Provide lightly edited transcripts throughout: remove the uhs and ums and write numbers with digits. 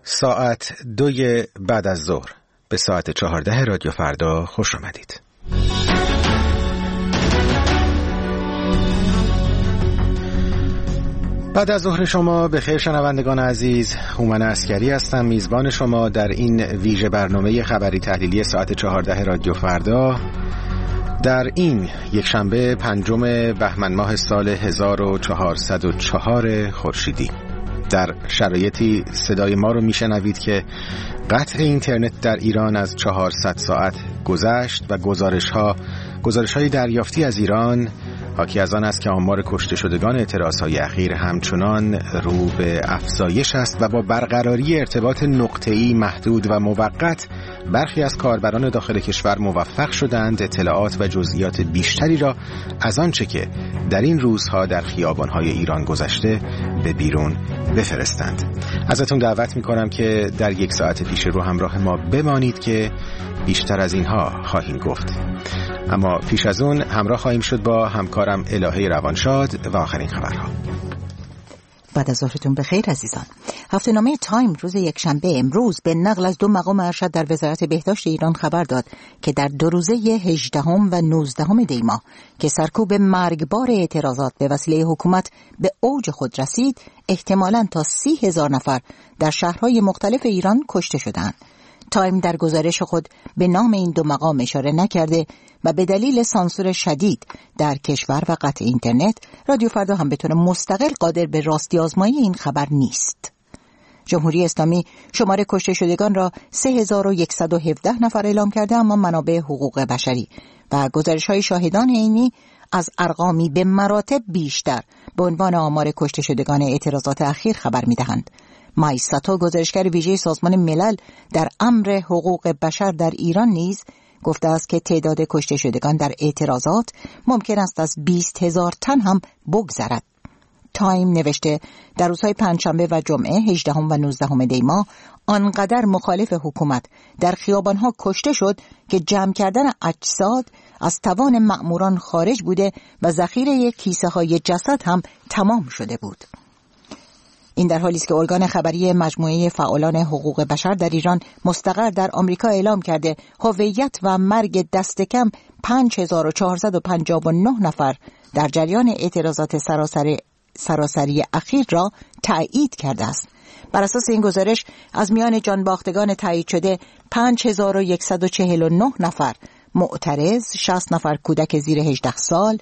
ساعت 2 بعد از ظهر به ساعت 14 رادیو فردا خوش آمدید. بعد از ظهر شما به خیر شنوندگان عزیز. هومن عسکری هستم، میزبان شما در این ویژه برنامه خبری تحلیلی ساعت 14 رادیو فردا در این یک شنبه 5 بهمن ماه سال 1404 خورشیدی. در شرایطی صدای ما رو میشنوید که قطع اینترنت در ایران از 400 ساعت گذشت و گزارش‌های دریافتی از ایران حاکی از آن است که آمار کشته شدگان اعتراضهای اخیر همچنان رو به افزایش است و با برقراری ارتباط نقطه‌ای محدود و موقت برخی از کاربران داخل کشور موفق شدند اطلاعات و جزئیات بیشتری را از آنچه که در این روزها در خیابان‌های ایران گذشته به بیرون بفرستند. ازتون دعوت می‌کنم که در یک ساعت پیش رو همراه ما بمانید که بیشتر از اینها خواهیم گفت. اما پیش از اون همراه خواهیم شد با همکارم الهه روانشاد و آخرین خبرها. بعد از ظهرتون بخیر عزیزان. هفته‌نامه تایم روز یکشنبه امروز به نقل از 2 مقام ارشد در وزارت بهداشت ایران خبر داد که در 2 روزه 18 و 19 دی ماه که سرکوب مرگبار اعتراضات به وسیله حکومت به اوج خود رسید، احتمالاً تا 30,000 نفر در شهرهای مختلف ایران کشته شدند. تایم در گزارش خود به نام این 2 مقام اشاره نکرده و به دلیل سانسور شدید در کشور و قطع اینترنت، رادیو فردا هم به طور مستقل قادر به راستی آزمایی این خبر نیست. جمهوری اسلامی شماره کشته شدگان را 3117 نفر اعلام کرده، اما منابع حقوق بشری و گزارش‌های شاهدان عینی از ارقامی به مراتب بیشتر به عنوان آمار کشته شدگان اعتراضات اخیر خبر می‌دهند. مایساتو، گزارشگر ویژه سازمان ملل در امر حقوق بشر در ایران نیز گفته است که تعداد کشته شدگان در اعتراضات ممکن است از 20,000 تن هم بگذرد. تایم نوشته در روزهای پنجشنبه و جمعه 18 و 19 دی ماه آنقدر مخالف حکومت در خیابانها کشته شد که جمع کردن اجساد از توان مأموران خارج بوده و ذخیره کیسه‌های جسد هم تمام شده بود. این در حالی است که ارگان خبری مجموعه فعالان حقوق بشر در ایران مستقر در آمریکا اعلام کرده هویت و مرگ دست کم 5459 نفر در جریان اعتراضات سراسری اخیر را تایید کرده است. بر اساس این گزارش از میان جانباختگان تایید شده 5149 نفر معترض، 60 نفر کودک زیر 18 سال،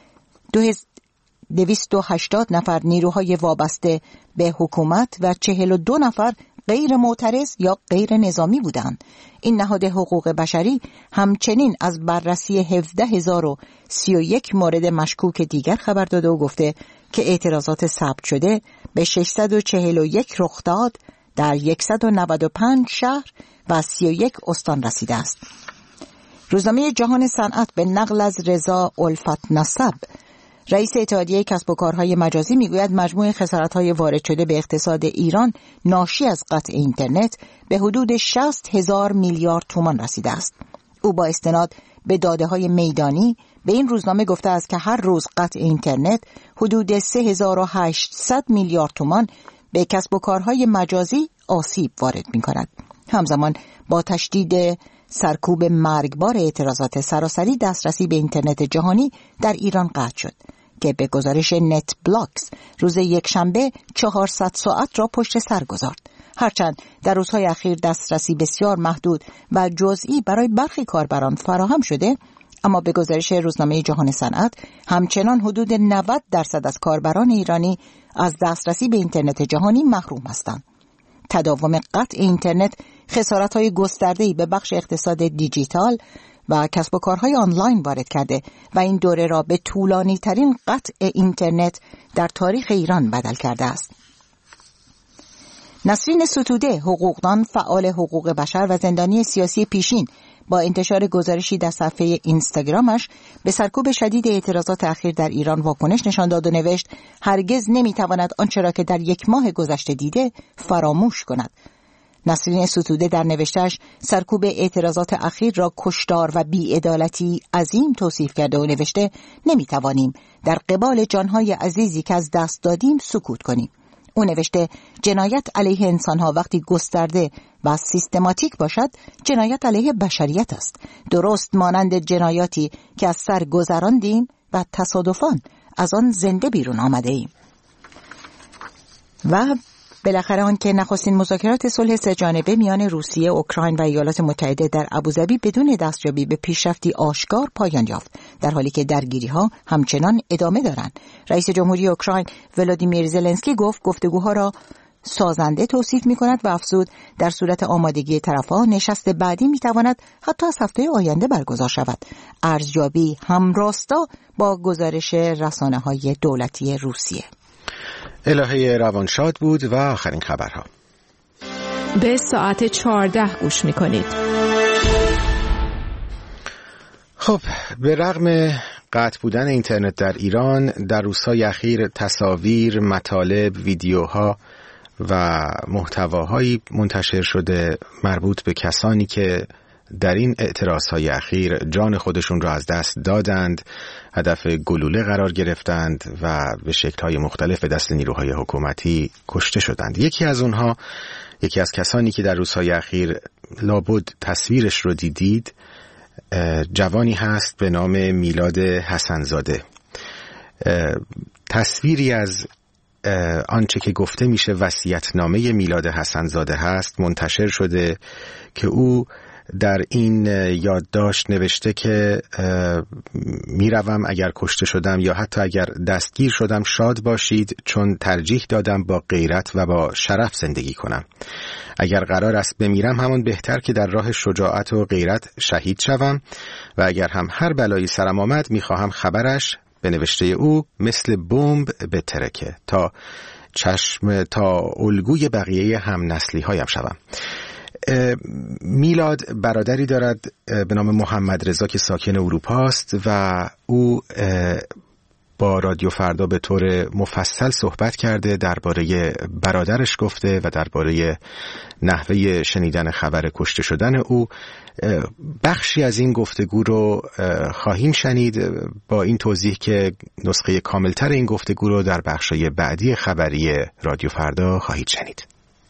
280 نفر نیروهای وابسته به حکومت و 42 نفر غیر معترض یا غیر نظامی بودند. این نهاد حقوق بشری همچنین از بررسی 17031 مورد مشکوک دیگر خبر داده و گفته که اعتراضات ثبت شده به 641 رخداد در 195 شهر و 31 استان رسیده است. روزنامه جهان صنعت به نقل از رضا الفت نسب، رئیس اتحادیه کسب و کارهای مجازی، میگوید مجموع خسارت‌های وارد شده به اقتصاد ایران ناشی از قطع اینترنت به حدود 60,000 میلیارد تومان رسیده است. او با استناد به داده‌های میدانی به این روزنامه گفته است که هر روز قطع اینترنت حدود 3800 میلیارد تومان به کسب و کارهای مجازی آسیب وارد می‌کند. همزمان با تشدید سرکوب مرگبار اعتراضات سراسری، دسترسی به اینترنت جهانی در ایران قطع شد که به گزارش نت بلاکس روز یکشنبه 400 ساعت را پشت سر گذارد. هرچند در روزهای اخیر دسترسی بسیار محدود و جزئی برای برخی کاربران فراهم شده، اما به گزارش روزنامه جهان صنعت همچنان حدود 90% از کاربران ایرانی از دسترسی به اینترنت جهانی محروم هستند. تداوم قطع اینترنت خسارت‌های گسترده‌ای به بخش اقتصاد دیجیتال و کسب و کارهای آنلاین وارد کرده و این دوره را به طولانی‌ترین قطع اینترنت در تاریخ ایران بدل کرده است. نسرین ستوده، حقوقدان، فعال حقوق بشر و زندانی سیاسی پیشین، با انتشار گزارشی در صفحه اینستاگرامش به سرکوب شدید اعتراضات اخیر در ایران واکنش نشان داد و نوشت هرگز نمیتواند آنچه را که در 1 ماه گذشته دیده فراموش کند. نسرین ستوده در نوشته‌اش سرکوب اعتراضات اخیر را کشتار و بی‌عدالتی عظیم توصیف کرده و نوشته نمیتوانیم در قبال جانهای عزیزی که از دست دادیم سکوت کنیم. او نوشته جنایت علیه انسانها وقتی گسترده و سیستماتیک باشد جنایت علیه بشریت است، درست مانند جنایاتی که از سر گذراندیم و تصادفاً از آن زنده بیرون آمده ایم. و بالاخره آن که نخستین مذاکرات صلح سه‌جانبه میان روسیه، اوکراین و ایالات متحده در ابوظبی بدون دستیابی به پیشرفتی آشکار پایان یافت، در حالی که درگیری‌ها همچنان ادامه دارند. رئیس جمهوری اوکراین ولادیمیر زلنسکی گفتگوها را سازنده توصیف می‌کند و افزود در صورت آمادگی طرف‌ها نشست بعدی می‌تواند حتی از هفته آینده برگزار شود. ارزیابی همراستا با گزارش رسانه‌های دولتی روسیه. الهه روانشاد بود و آخرین خبرها. به ساعت 14 گوش می‌کنید. خب، به رغم قطع بودن اینترنت در ایران، در روزهای اخیر تصاویر، مطالب، ویدیوها و محتواهایی منتشر شده مربوط به کسانی که در این اعتراضهای اخیر جان خودشون را از دست دادند، هدف گلوله قرار گرفتند و به شکل‌های مختلف به دست نیروهای حکومتی کشته شدند. یکی از کسانی که در روزهای اخیر لابد تصویرش رو دیدید، جوانی هست به نام میلاد حسن‌زاده. تصویری از آنچه که گفته میشه وصیت‌نامه میلاد حسن‌زاده هست منتشر شده که او در این یادداشت نوشته که میروم اگر کشته شدم یا حتی اگر دستگیر شدم شاد باشید، چون ترجیح دادم با غیرت و با شرف زندگی کنم. اگر قرار است بمیرم همان بهتر که در راه شجاعت و غیرت شهید شوم و اگر هم هر بلایی سرم آمد میخواهم خبرش به نوشته او مثل بمب بترکه تا الگوی بقیه هم نسلی هایم شوم. میلاد برادری دارد به نام محمد رضا که ساکن اروپا است و او با رادیو فردا به طور مفصل صحبت کرده، درباره برادرش گفته و درباره نحوه شنیدن خبر کشته شدن او. بخشی از این گفتگو رو خواهیم شنید با این توضیح که نسخه کاملتر این گفتگو رو در بخشای بعدی خبری رادیو فردا خواهید شنید.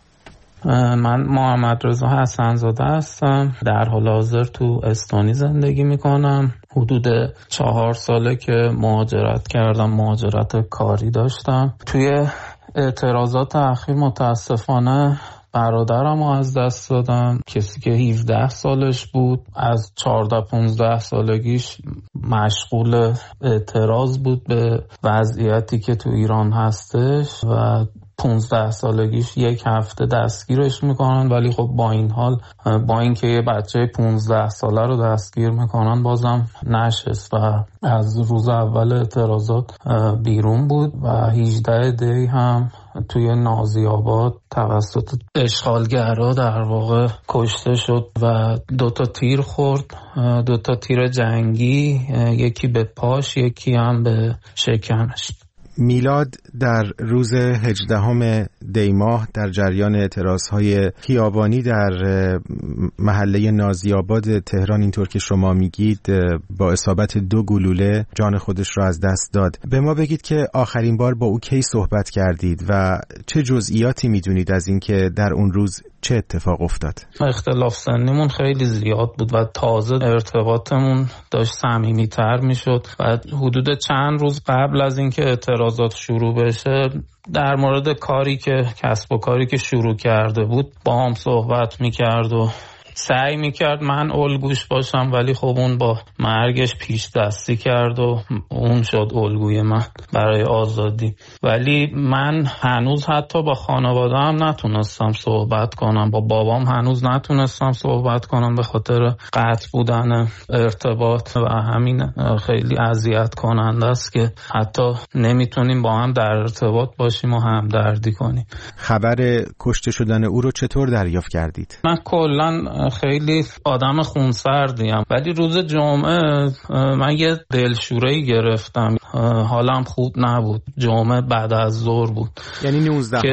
من محمد رضا حسن‌زاده هستم، در حال حاضر تو استونی زندگی میکنم. حدود 4 ساله که مهاجرت کردم، مهاجرت کاری داشتم. توی اعتراضات اخیر متاسفانه برادرم رو از دست دادم، کسی که 17 سالش بود. از 14-15 سالگیش مشغول اعتراض بود به وضعیتی که تو ایران هستش و 15 سالگیش 1 هفته دستگیرش میکنن، ولی خب با این حال، با اینکه یه بچه 15 ساله رو دستگیر میکنن، بازم نشست و از روز اول اعتراضات بیرون بود و 18 دی هم توی نازی آباد توسط اشغالگرها در واقع کشته شد و 2 تیر خورد، 2 تیر جنگی، یکی به پاش، یکی هم به شکمش. میلاد در روز 18 دی ماه در جریان اعتراضهای خیابانی در محله نازی آباد تهران، اینطور که شما میگید، با اصابت 2 گلوله جان خودش را از دست داد. به ما بگید که آخرین بار با او کی صحبت کردید و چه جزئیاتی میدونید از این که در اون روز چه اتفاق افتاد؟ اختلاف سنیمون خیلی زیاد بود و تازه ارتباطمون داشت صمیمیتر میشد و حدود چند روز قبل از اینکه اعتراضات شروع بشه در مورد کسب و کاری که شروع کرده بود با هم صحبت میکرد و سعی میکرد من الگوش باشم، ولی خب اون با مرگش پیش دستی کرد و اون شد الگوی من برای آزادی. ولی من هنوز حتی با خانواده‌ام نتونستم صحبت کنم، با بابام هنوز نتونستم صحبت کنم به خاطر قطع بودن ارتباط و همین خیلی اذیت کننده است که حتی نمیتونیم با هم در ارتباط باشیم و همدردی کنیم. خبر کشته شدن او رو چطور دریافت کردید؟ من کلاً خیلی آدم خونسردیم، ولی روز جمعه من یه دلشوره‌ای گرفتم، حالم خوب نبود. جمعه بعد از ظهر بود، یعنی 19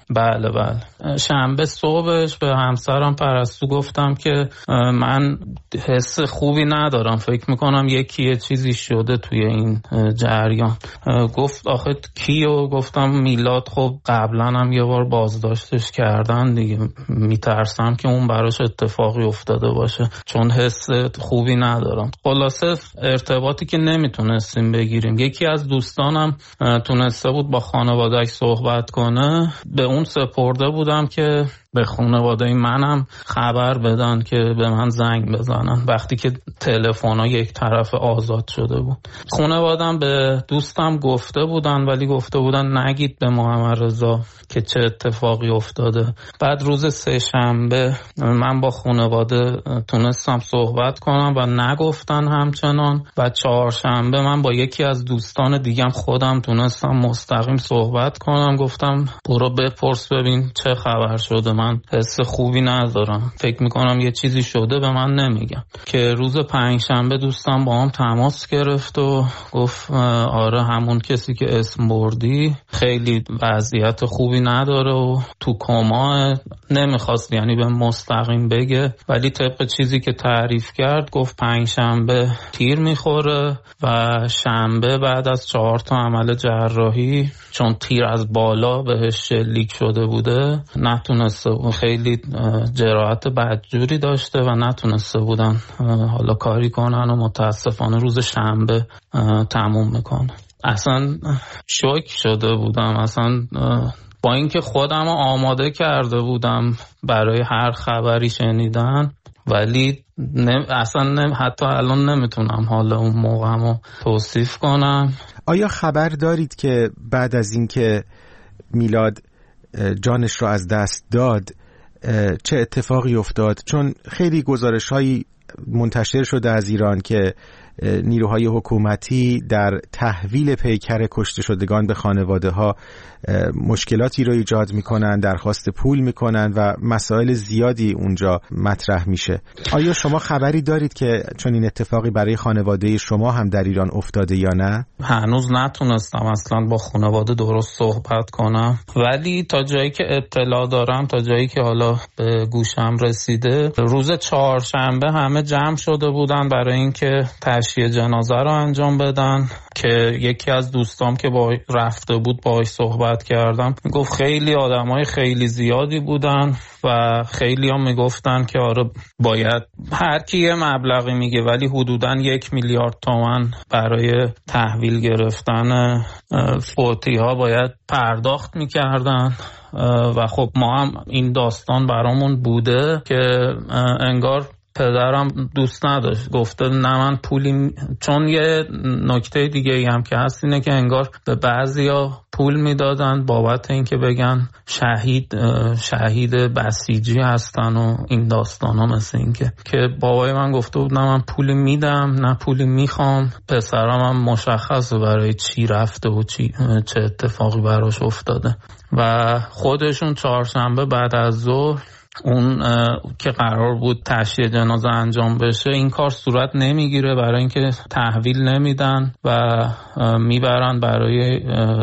بله شنبه صبحش به همسرم پرستو گفتم که من حس خوبی ندارم، فکر میکنم یه چیزی شده توی این جریان. گفت آخه کیو؟ گفتم میلاد. خب قبلا هم یه بار بازداشتش کردن دیگه، میترسم که اون براش اتفاقی افتاده باشه چون حس خوبی ندارم. خلاصه ارتباطی که نمیتونستیم بگیریم. یکی از دوستانم تونسته بود با خانواده‌اش صحبت کنه، به اون سپرده بودم که به خانواده منم خبر بدن که به من زنگ بزنن وقتی که تلفن‌ها یک طرف آزاد شده بود. خانواده‌ام به دوستم گفته بودن ولی گفته بودن نگید به محمد رضا که چه اتفاقی افتاده. بعد روز سه‌شنبه من با خانواده تونستم صحبت کنم و نگفتن همچنان، و چهارشنبه من با یکی از دوستان دیگم خودم تونستم مستقیم صحبت کنم. گفتم برو بپرس ببین چه خبر شده، من حس خوبی ندارم، فکر میکنم یه چیزی شده به من نمیگم. که روز پنجشنبه دوستم با هم تماس گرفت و گفت آره همون کسی که اسم بردی خیلی وضعیت خوبی نداره و تو کما. نمیخواست یعنی به مستقیم بگه ولی طبق چیزی که تعریف کرد گفت پنجشنبه تیر میخوره و شنبه بعد از 4 تا عمل جراحی چون تیر از بالا بهش شلیک شده بوده نتونسته، خیلی جراحت بدجوری داشته و نتونسته بودن حالا کاری کنن و متاسفانه روز شنبه تموم میکنه. اصلا شوک شده بودم، اصلا با اینکه خودم آماده کرده بودم برای هر خبری شنیدن ولی حتی الان نمیتونم حالا اون موقعمو توصیف کنم. آیا خبر دارید که بعد از اینکه میلاد جانش رو از دست داد چه اتفاقی افتاد؟ چون خیلی گزارش‌هایی منتشر شده از ایران که نیروهای حکومتی در تحویل پیکر کشته شدگان به خانواده ها مشکلاتی رو ایجاد میکنن، درخواست پول میکنن و مسائل زیادی اونجا مطرح میشه. آیا شما خبری دارید که چون این اتفاقی برای خانواده شما هم در ایران افتاده یا نه؟ هنوز نتونستم اصلا با خانواده درست صحبت کنم ولی تا جایی که اطلاع دارم، تا جایی که حالا به گوشم رسیده، روز چهارشنبه همه جمع شده بودن برای اینکه تشییع جنازه رو انجام بدن که یکی از دوستام که با رفته بود باهاش صحبت کردم میگفت خیلی آدمای خیلی زیادی بودن و خیلی هم میگفتن که آره باید هر کی یه مبلغی میگه ولی حدوداً 1 میلیارد تومان برای تحویل گرفتن فوتی ها باید پرداخت میکردن. و خب ما هم این داستان برامون بوده که انگار پدرم دوست نداشت، گفته نه من پولی، چون یه نکته دیگه هم که هست اینه که انگار به بعضیا پول میدادن بابت اینکه بگن شهید بسیجی هستن و این داستان ها، مثل این که بابای من گفته بود نه من پولی میدم نه پولی میخوام. پسرم هم مشخصه برای چی رفته و چه اتفاقی براش افتاده. و خودشون چهارشنبه بعد از ظهر اون که قرار بود تشییع جنازه انجام بشه این کار صورت نمیگیره برای اینکه تحویل نمیدن و میبرن برای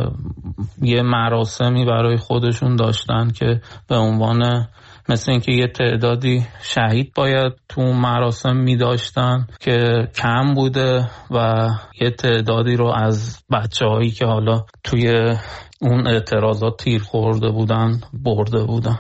یه مراسمی برای خودشون داشتن که به عنوان مثل اینکه یه تعدادی شهید باید تو مراسم میداشتن که کم بوده و یه تعدادی رو از بچه‌هایی که حالا توی اون اعتراضات تیر خورده بودن برده بودن.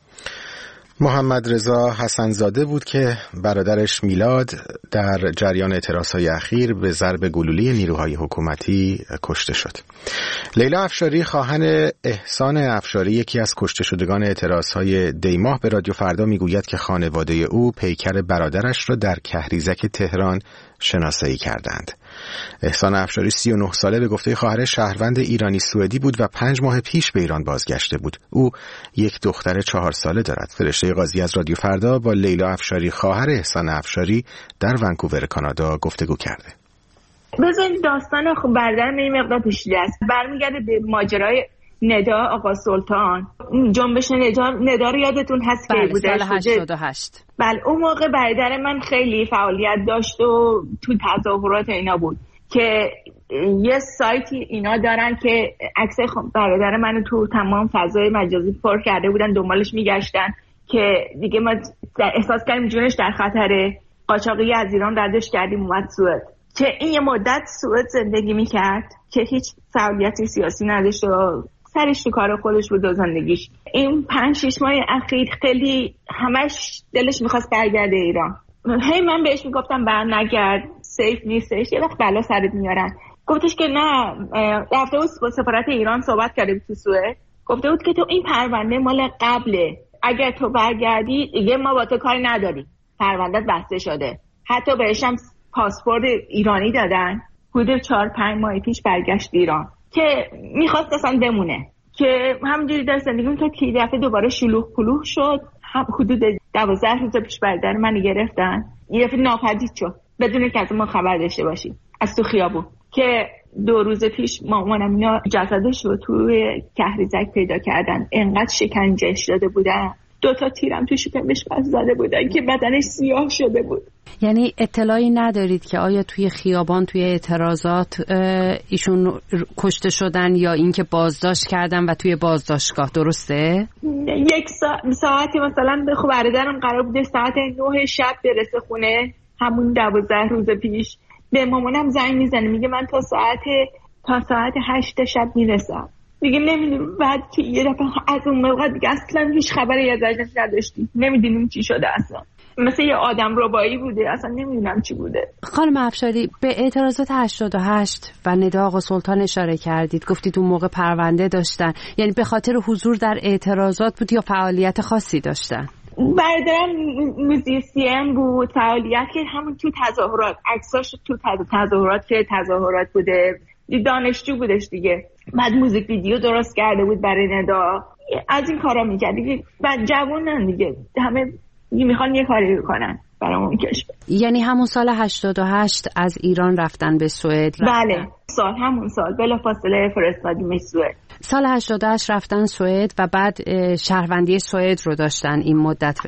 محمد رضا حسن‌زاده بود که برادرش میلاد در جریان اعتراضهای اخیر به ضرب گلوله نیروهای حکومتی کشته شد. لیلا افشاری خواهر احسان افشاری یکی از کشته شدگان اعتراضهای دیماه به رادیو فردا میگوید که خانواده او پیکر برادرش را در کهریزک تهران شناسایی کردند. احسان افشاری 39 ساله به گفته خواهرش شهروند ایرانی سوئدی بود و 5 ماه پیش به ایران بازگشته بود. او یک دختر 4 ساله دارد. فرشته قاضی از رادیو فردا با لیلا افشاری خواهر احسان افشاری در ونکوور کانادا گفتگو کرده. بذارید داستان خب برادرم این مقدار پیچیده است. برمیگرده به ماجرای ندا آقا سلطان. جنبش ندا رو یادتون هست که بوده سال 88. بله اون موقع برادر من خیلی فعالیت داشت و تو تظاهرات اینا بود که یه سایتی اینا دارن که عکس برادر منو تو تمام فضای مجازی پر کرده بودن، دنبالش میگشتن که دیگه ما احساس کردیم جونش در خطره. قاچاقی از ایران ردش کردیم اومد سوئد، که این یه مدت سوئد زندگی میکرد که هیچ فعالیتی سیاسی نداشت و سرش تو کار خودش بود و زندگیش. این 5-6 ماه اخیر خیلی همش دلش میخواست برگرده ایران. هی من بهش میگفتم برنگرد، سیف نیستش، یه وقت بلا سرت میارن. گفتش که نه، رفته بود با سفارت ایران صحبت کرده بود تو سوئد، گفته بود که تو این پرونده مال قبله، اگر تو برگردی دیگه ما با تو کاری نداریم، پروندهت بسته شده. حتی بهش هم پاسپورت ایرانی دادن. حدود 4-5 ماه پیش برگشت ایران که میخواست اصلا بمونه، که همونجوری در زندگی میکرد که دفعه دوباره شلوغ پلوغ شد. حدود 12 روز پیش برادر من گرفتن، یه دفعه ناپدید شد بدون که از ما خبر داشته باشیم از تو خیابون. که 2 روز پیش مامانم اینا جسدش رو توی کهریزک پیدا کردن، انقدر شکنجهش داده بودن، 2 تا تیرم تو شکمش زده بودن که بدنش سیاه شده بود. یعنی اطلاعی ندارید که آیا توی خیابان توی اعتراضات ایشون کشته شدن یا اینکه بازداشت کردن و توی بازداشتگاه، درسته؟ 1 ساعتی مثلا به برادرم قرار بوده ساعت 9 شب برسه خونه، همون 12 روز پیش. به مامانم زنگ میزنه میگه من تا ساعت 8 شب میرسم. دیگه نمیدونم، بعد که یه دفعه از اون موقع دیگه اصلا هیچ خبری ازش نداشتیم، نمیدونیم چی شده اصلا. مثل یه آدم ربایی بوده، اصلا نمیدونم چی بوده. خانم افشاری، به اعتراضات 88 و ندا آقا سلطان اشاره کردید، گفتید اون موقع پرونده داشتن، یعنی به خاطر حضور در اعتراضات بود یا فعالیت خاصی داشتن؟ برادرم موزیسین بود، فعالیت که همون تو تظاهرات، عکساش تو تظاهرات که تظاهرات بوده، دانشجو بودش دیگه. بعد موزیک ویدیو درست کرده بود برای ندا، از این کارا میکرد دیگه. بعد جوانن دیگه، همه میخوان یه کاری کنن برای اون کشور. یعنی همون سال 88 از ایران رفتن به سوئد؟ بله، همون سال بلافاصله فرستادیمش سوئد. سال 88 رفتن سوئد و بعد شهروندی سوئد رو داشتن این مدت؟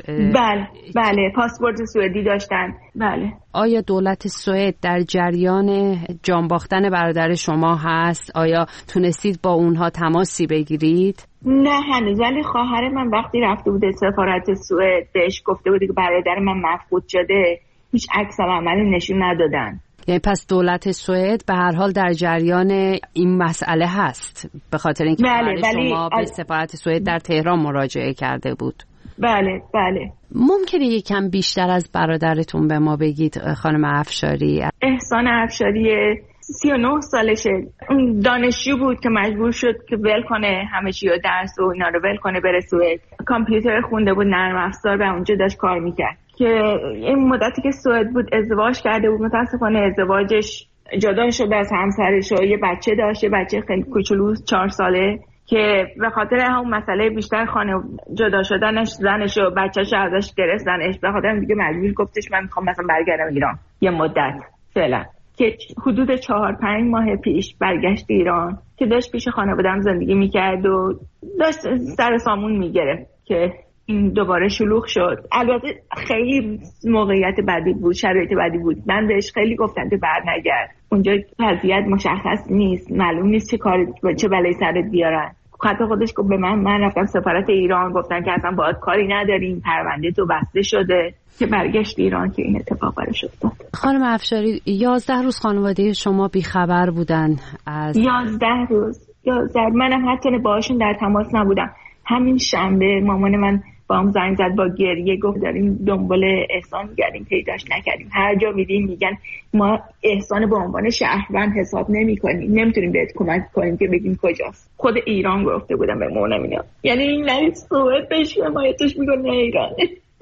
بله، پاسپورت سوئدی داشتن. بله. آیا دولت سوئد در جریان جان باختن برادر شما هست؟ آیا تونستید با اونها تماسی بگیرید؟ نه هنوز، ولی خواهر من وقتی رفته بود سفارت سوئد بهش گفته بود که برادر من مفقود شده، هیچ عکس العملی نشون ندادن. یعنی پس دولت سوئد به هر حال در جریان این مسئله هست، به خاطر اینکه شما به سفارت سوئد در تهران مراجعه کرده بود. بله. ممکنه یکم بیشتر از برادرتون به ما بگید خانم افشاری؟ احسان افشاری 39 سالشه، دانشجو بود که مجبور شد که ول کنه همه چی و درس و اینا رو ول کنه بره سوئد. کامپیوتر خونده بود، نرم افزار، و اونجا داشت کار میکرد. که این مدتی که سوئد بود ازدواج کرده بود، متاسفانه ازدواجش جدا شده از همسرش و یه بچه داشت، یه بچه خیلی کوچولو 4 ساله، که به خاطر همون مسئله بیشتر خانه جدا شدنش زنش و بچه‌ش ازش گرفتنش، به خاطر دیگه مجبور گفتش من میخوام مثلا برگردم ایران یه مدت فعلا. که حدود 4-5 ماه پیش برگشت ایران که داشت پیش خانواده‌ام زندگی میکرد و داشت سر سامون میگرفت که این دوباره شلوغ شد. البته خیلی موقعیت بدی بود، شرایط بدی بود. من بهش خیلی گفتم که برنگرد، اونجا وضعیت مشخص نیست، معلوم نیست چه کاری چه بلایی سرت بیارن. حتی خودش گفت به من رفتم سفارت ایران، گفتن که اصلا باهات کاری نداریم، پرونده تو بسته شده. که برگشت ایران که این اتفاق براش افتاد. خانم افشاری 11 روز خانواده شما بیخبر بودن از 11 روز. منم حتی باهاشون در تماس نبودم. همین شنبه مامان من با هم زنگ زد با گریه، گفت داریم دنبال احسان می‌گردیم، پیداش نکردیم. هر جا می‌ریم میگن ما احسان به عنوان شهروند حساب نمی‌کنیم، نمیتونیم بهت کمک کنیم که بگیم کجاست. خود ایران گفته بودم به مامانم اینا. یعنی این نه سوئد بهش حمایتش می‌کنه، ایران.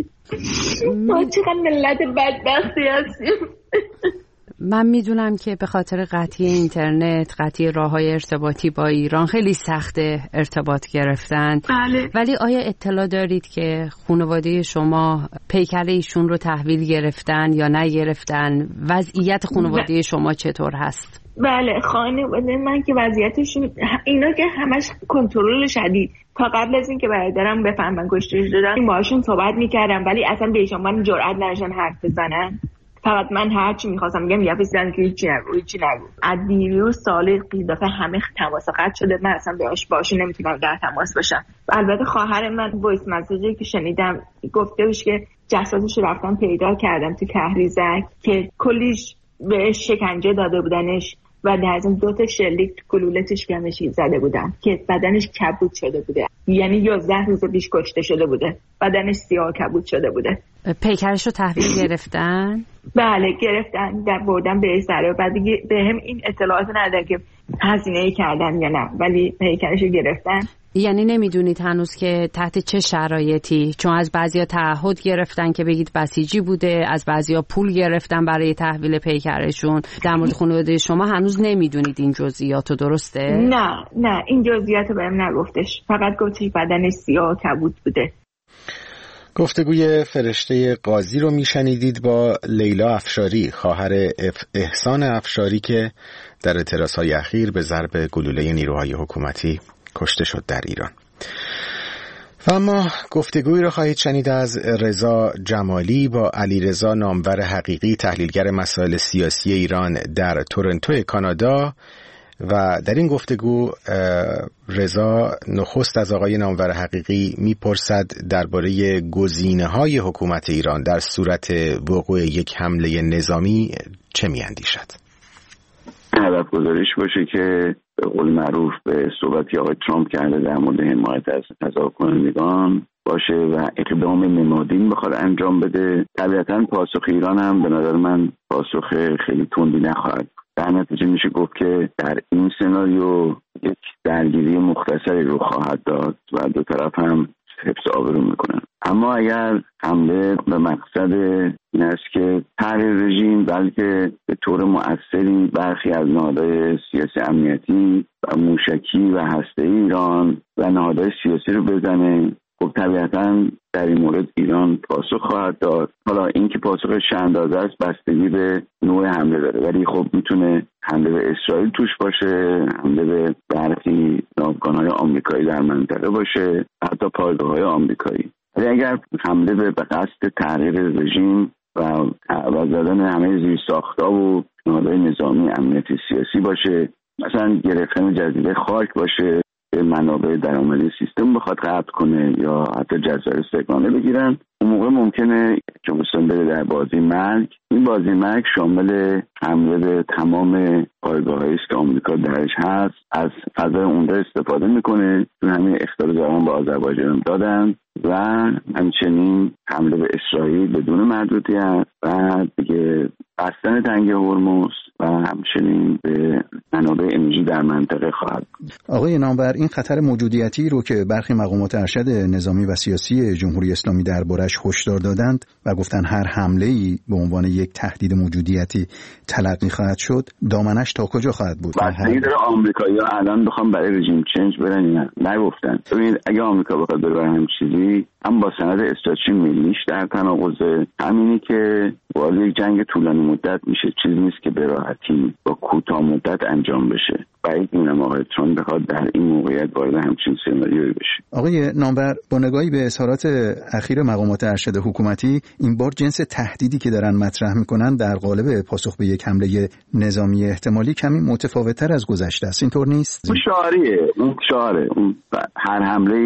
ما چقدر ملت بدبختی هستیم. من میدونم که به خاطر قطعی اینترنت، قطعی راه‌های ارتباطی با ایران خیلی سخته ارتباط گرفتن. بله. ولی آیا اطلاع دارید که خانواده شما پیکر ایشون رو تحویل گرفتن یا نگرفتن؟ وضعیت خانواده شما چطور هست؟ بله، خانواده من که وضعیتشون اینا که همش کنترل شدید. تا قبل از این که برادرم بفهمن کشته شدن باهاشون صحبت میکردم، ولی اصلا به ایشون من جرئت نداشتن حرف بزنن. فقط من هر چی می‌خواستم میگم یه فیزن که هیچی نگو. از دیروز سال دفعه همه تماس قطع شده، من اصلا باهاش نمیتونم در تماس باشم. البته خواهر من وایس مسیجی که شنیدم گفته بود که جسدش رفتن پیدا کردم تو کهریزک که کلیش بهش شکنجه داده بودنش و در ضمن 2 شلیک تو کلولتش گمشی زده بودن که بدنش کبود شده بوده، یعنی 11 روز پیش کشته شده بوده، بدنش سیاه کبود شده بوده. پیکرش رو تحویل گرفتن؟ بله گرفتن، در بردن به سره. بعد به هم این اطلاعات نداره که هزینه کردن یا نه، ولی پیکرش رو گرفتن. یعنی نمیدونید هنوز که تحت چه شرایطی؟ چون از بعضیا تعهد گرفتن که بگید بسیجی بوده، از بعضیا پول گرفتن برای تحویل پیکرشون. در مورد خانواده شما هنوز نمیدونید این جزئیاتو، درسته؟ نه این جزئیاتو بهم نگفتش، فقط گفتش بدنش سیاه کبود بوده. گفتگوی فرشته قاضی رو میشنیدید با لیلا افشاری، خواهر احسان افشاری که در اعتراضهای اخیر به ضرب گلوله نیروهای حکومتی کشته شد در ایران. و اما گفتگوی رو خواهید شنید از رضا جمالی با علیرضا نامور حقیقی، تحلیلگر مسائل سیاسی ایران در تورنتو کانادا. و در این گفتگو رضا نخست از آقای نامور حقیقی میپرسد درباره گزینه‌های حکومت ایران در صورت وقوع یک حمله نظامی چه میاندیشد. هدف گذاریش باشه که به قول معروف به صحبتی آقای ترامپ کرده در مورد حمایت از تظاهرکنندگان باشه و اقدام نمادین بخواد انجام بده. طبیعتاً پاسخ ایران هم به نظر من پاسخ خیلی تندی نخواهد. در نتیجه میشه گفت که در این سناریو یک درگیری مختصری رو خواهد داد و دو طرف هم حفظ آبرو میکنن. اما اگر حمله به مقصد این است که تغییر رژیم بلکه به طور مؤثری برخی از نهادهای سیاسی امنیتی و موشکی و هسته‌ای ایران و نهادهای سیاسی رو بزنه، خب طبیعتاً در این مورد ایران پاسخ خواهد داد. حالا این که پاسخش چه اندازه است بستگی به نوع حمله داره، ولی خب میتونه حمله به اسرائیل توش باشه، حمله به برخی ناوگان‌های آمریکایی در منطقه باشه، حتی پایگاه‌های آمریکایی. ولی اگر حمله به قصد تغییر رژیم و زدن همه زیرساخت‌ها و نهادهای نظامی امنیتی سیاسی باشه، مثلا گرفتن جزیره خاک باشه، منابع درآمدی سیستم بخواد قطع کنه یا حتی جزایر سگانه بگیرن، اون موقع ممکنه جمهوری بره در بازی مرگ. این بازی مرگ شامل حمله به تمام پایگاه‌هایی است که آمریکا درش هست، از فضای اونجا استفاده میکنه، چون همین اخطار زمان به آذربایجان دادن، و همچنین حمله به اسرائیل بدون محدودیت و دیگه بستن تنگه هرمز و همچنین به منابع انرژی در منطقه خواهد. آقای نامور، این خطر موجودیتی رو که برخی مقامات ارشد نظامی و سیاسی جمهوری اسلامی دربارش هشدار دادند و گفتن هر حمله‌ای به عنوان یک تهدید موجودیتی تلقی خواهد شد، دامنش تا کجا خواهد بود؟ بستگی داره آمریکایی‌ها الان بخوام برای رژیم چنج برن یا نگفتن. ببینید اگه آمریکا بخواد بره هم چیزی، هم با سند استراتژی ملیش در تناقضه، همینی که وارد یک جنگ طولانی مدت میشه، چیزی نیست که به راحتی با کوتاه مدت انجام بشه. بعید می‌دونم آقای ترامپ بخواد در این موقعیت وارد همچین سناریویی بشه. آقای نامور، با نگاهی به اظهارات اخیر مقامات ارشد حکومتی، این بار جنس تهدیدی که دارن مطرح میکنن در قالب پاسخ به یک حمله نظامی احتمالی کمی متفاوت‌تر از گذشته است، اینطور نیست؟ اون شعاره، اون هر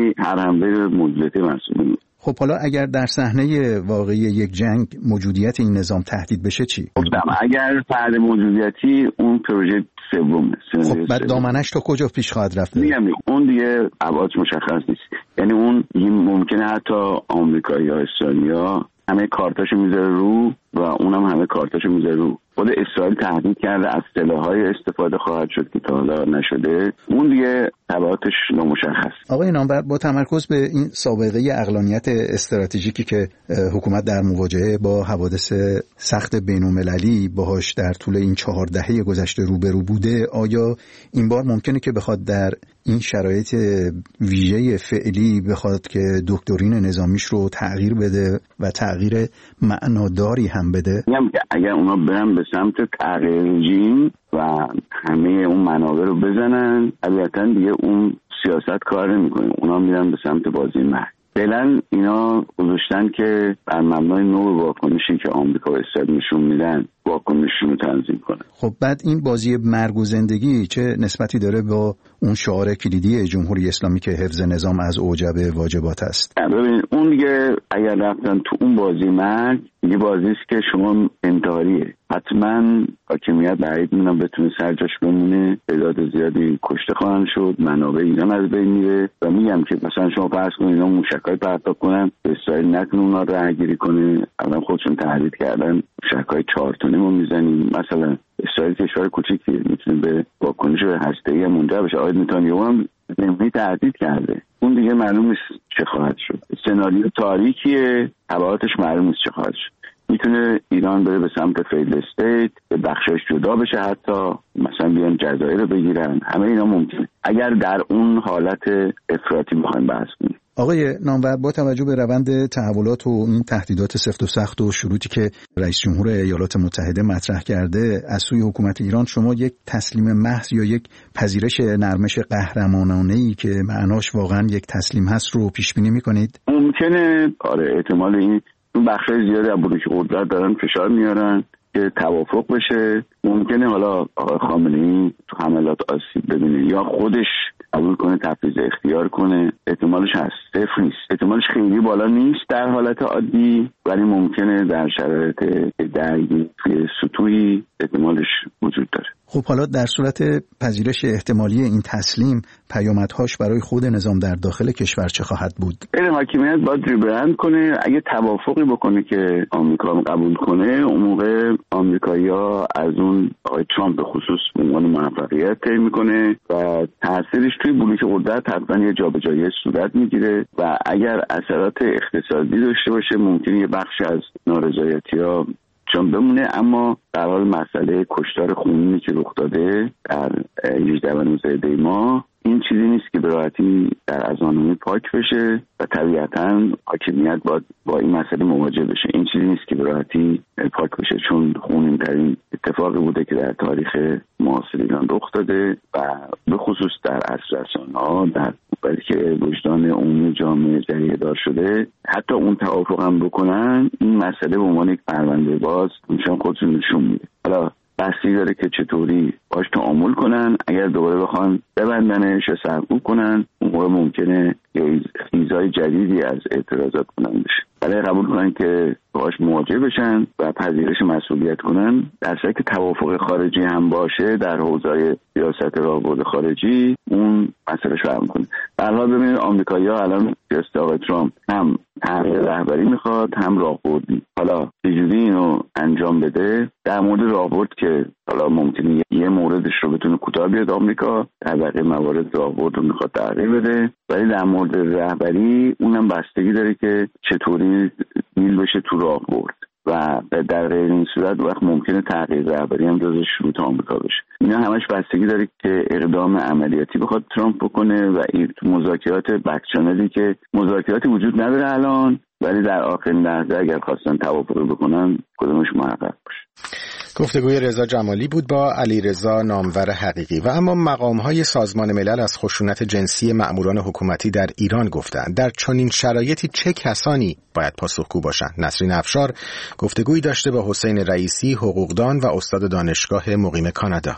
حمله موجودیتی مسئول. خب حالا اگر در صحنه واقعی یک جنگ موجودیت این نظام تهدید بشه چی؟ اگر فرد موجودیتی، اون پروژه سومه. خب بعد دامنش تا کجا پیش خواهد رفت؟ میگم اون دیگه ابعادش مشخص نیست. یعنی اون ممکنه حتی آمریکایی یا اسرائیلیا همه کارتاشو میذاره رو و اونم همه کارتاشو میذاره رو. خود اسرائیل تهدید کرده از سلاح‌های استفاده خواهد شد که تا حالا نشده. اون دیگه تبعاتش نامشخص. آقای نامور، با تمرکز به این سابقه عقلانیت استراتژیکی که حکومت در مواجهه با حوادث سخت بین‌المللی باهاش در طول این 4 دهه گذشته روبرو بوده، آیا این بار ممکنه که بخواد در این شرایط ویژه فعلی بخواد که دکترین نظامیش رو تغییر بده و تغییر معناداری هم بده؟ اگر اونا برن به سمت تغییر رژیم و همه اون منابع رو بزنن، طبیعتاً دیگه اون سیاست کار نمی‌کنه. اونا میرن به سمت بازی مرگ. فعلا اینا گذاشتن که بر مبنای نوع واکنشی که آمریکا و اسرائیل نشون میدن واکنششون رو تنظیم کنه. خب بعد این بازی مرگ و زندگی چه نسبتی داره با اون شعار کلیدی جمهوری اسلامی که حفظ نظام از اوجب واجبات است؟ ببین اون دیگه اگر رفتن تو اون بازی مرگ، یه بازی است که شما انتحاریه. حتما حاکمیت بعید میدونم بتونه سرجاش بمونه، تعداد زیادی کشته خواهند شد، منابع ایران از بین میره و میگم که مثلا شما فرض کنید اینا موشکای پرتاب کنن، اسرائیل نتونه اونا رو رهگیری کنه، الان خودشون تهدید کردن موشکای 4 تنه ما میزنیم. مثلا اسرائیل کشور کوچیکیه، میتونه به واکنش هسته‌ای منجر بشه. آقای نتانیاهو هم نمیدونی تهدید کرده. اون دیگه معلوم نیست چه خواهد شد. سناریو تاریکیه، تبعاتش معلوم نیست چه خواهد شد. میتونه ایران بره به سمت فیلد استیت، به بخشش جدا بشه، حتی مثلا بیان جزایر رو بگیرن. همه اینا ممکنه اگر در اون حالت افراطی بخوایم بحث کنیم. آقای نامور، با توجه به روند تحولات و این تهدیدات سفت و سخت و شروطی که رئیس جمهور ایالات متحده مطرح کرده از سوی حکومت ایران، شما یک تسلیم محض یا یک پذیرش نرمش قهرمانانه‌ای که معناش واقعا یک تسلیم هست رو پیش بینی می‌کنید؟ ممکنه، آره، احتمال این بخشای زیادی از بلوک قدرت دارن فشار میارن که توافق بشه. ممکنه حالا آقای خامنه‌ای تو حملات آسیب ببینه یا خودش قبول کنه تفویض اختیار کنه. احتمالش هست، صفر نیست. احتمالش خیلی بالا نیست در حالت عادی، ولی ممکنه در شرایط درگیری سطوحی احتمالش وجود داره. خب حالا در صورت پذیرش احتمالی این تسلیم، پیامدهاش برای خود نظام در داخل کشور چه خواهد بود؟ حاکمیت باید ریبرند کنه. اگه توافقی بکنه که آمریکا قبول کنه، اون موقع آمریکایی‌ها از اون آقای ترامپ به خصوص به عنوان موفقیت تعیین میکنه و تاثیرش توی بلوک قدرت حتما یه جابجایی صورت میگیره و اگر اثرات اقتصادی داشته باشه ممکنه یه بخش از نارضایتی‌ها چون بمونه. اما در حال مسئله کشتار خونینی که رخ داده در 18 و 19 دی ماه، این چیزی نیست که به راحتی در اذهان پاک بشه و طبیعتاً حاکمیت باید با این مسئله مواجه بشه. این چیزی نیست که به راحتی پاک بشه، چون خونین‌ترین اتفاقی بوده که در تاریخ معاصر ایران رخ داده و به خصوص در عصر رسانه‌ها، در بلکه وجدان عمومی جامعه ذریعه دار شده. حتی اون توافق هم بکنن، این مسئله به عنوان یک پرونده باز میشن خودشون نشون میده. حالا بحثی داره که چطوری باش تعامل کنن. اگر دوباره بخوان ببندنش یا سرکوب کنن، اون موقع ممکنه یه خیزای جدیدی از اعتراضات کنن بشه. ولی قبول کنن که باش مواجه بشن و پذیرش مسئولیت کنن، در صورتی که توافق خارجی هم باشه در حوزه سیاست راهبرد خارجی، اون مسئله رو حل کنه. به هر حال ببینید آمریکایی‌ها الان سیاست آقای ترامپ هم تغییر رهبری میخواد، هم راهبردی. حالا چجوری اینو انجام بده؟ در مورد راهبرد که حالا ممکنه یه موردش رو بتونه کوتاه بیاد آمریکا، در بقیه موارد راهبرد رو میخواد تغییر بده. ولی در مورد رهبری اونم بستگی داره که چطوری دیل بشه تو راهبرد و در غیر این صورت وقت ممکنه تغییر رهبری هم جزو شروط آمریکا بشه. اینا همش بستگی داره که اقدام عملیاتی بخواد ترامپ بکنه و این مذاکرات بک چنلی که مذاکراتی وجود نداره الان، ولی در آخرین لحظه اگر خواستن توافق بکنن کدومش محقق باشه. گفتگوی رضا جمالی بود با علیرضا نامور حقیقی. و اما مقام‌های سازمان ملل از خشونت جنسی مأموران حکومتی در ایران گفتند در چنین شرایطی چه کسانی باید پاسخگو باشند؟ نسرین افشار گفتگویی داشته با حسین رئیسی، حقوقدان و استاد دانشگاه مقیم کانادا.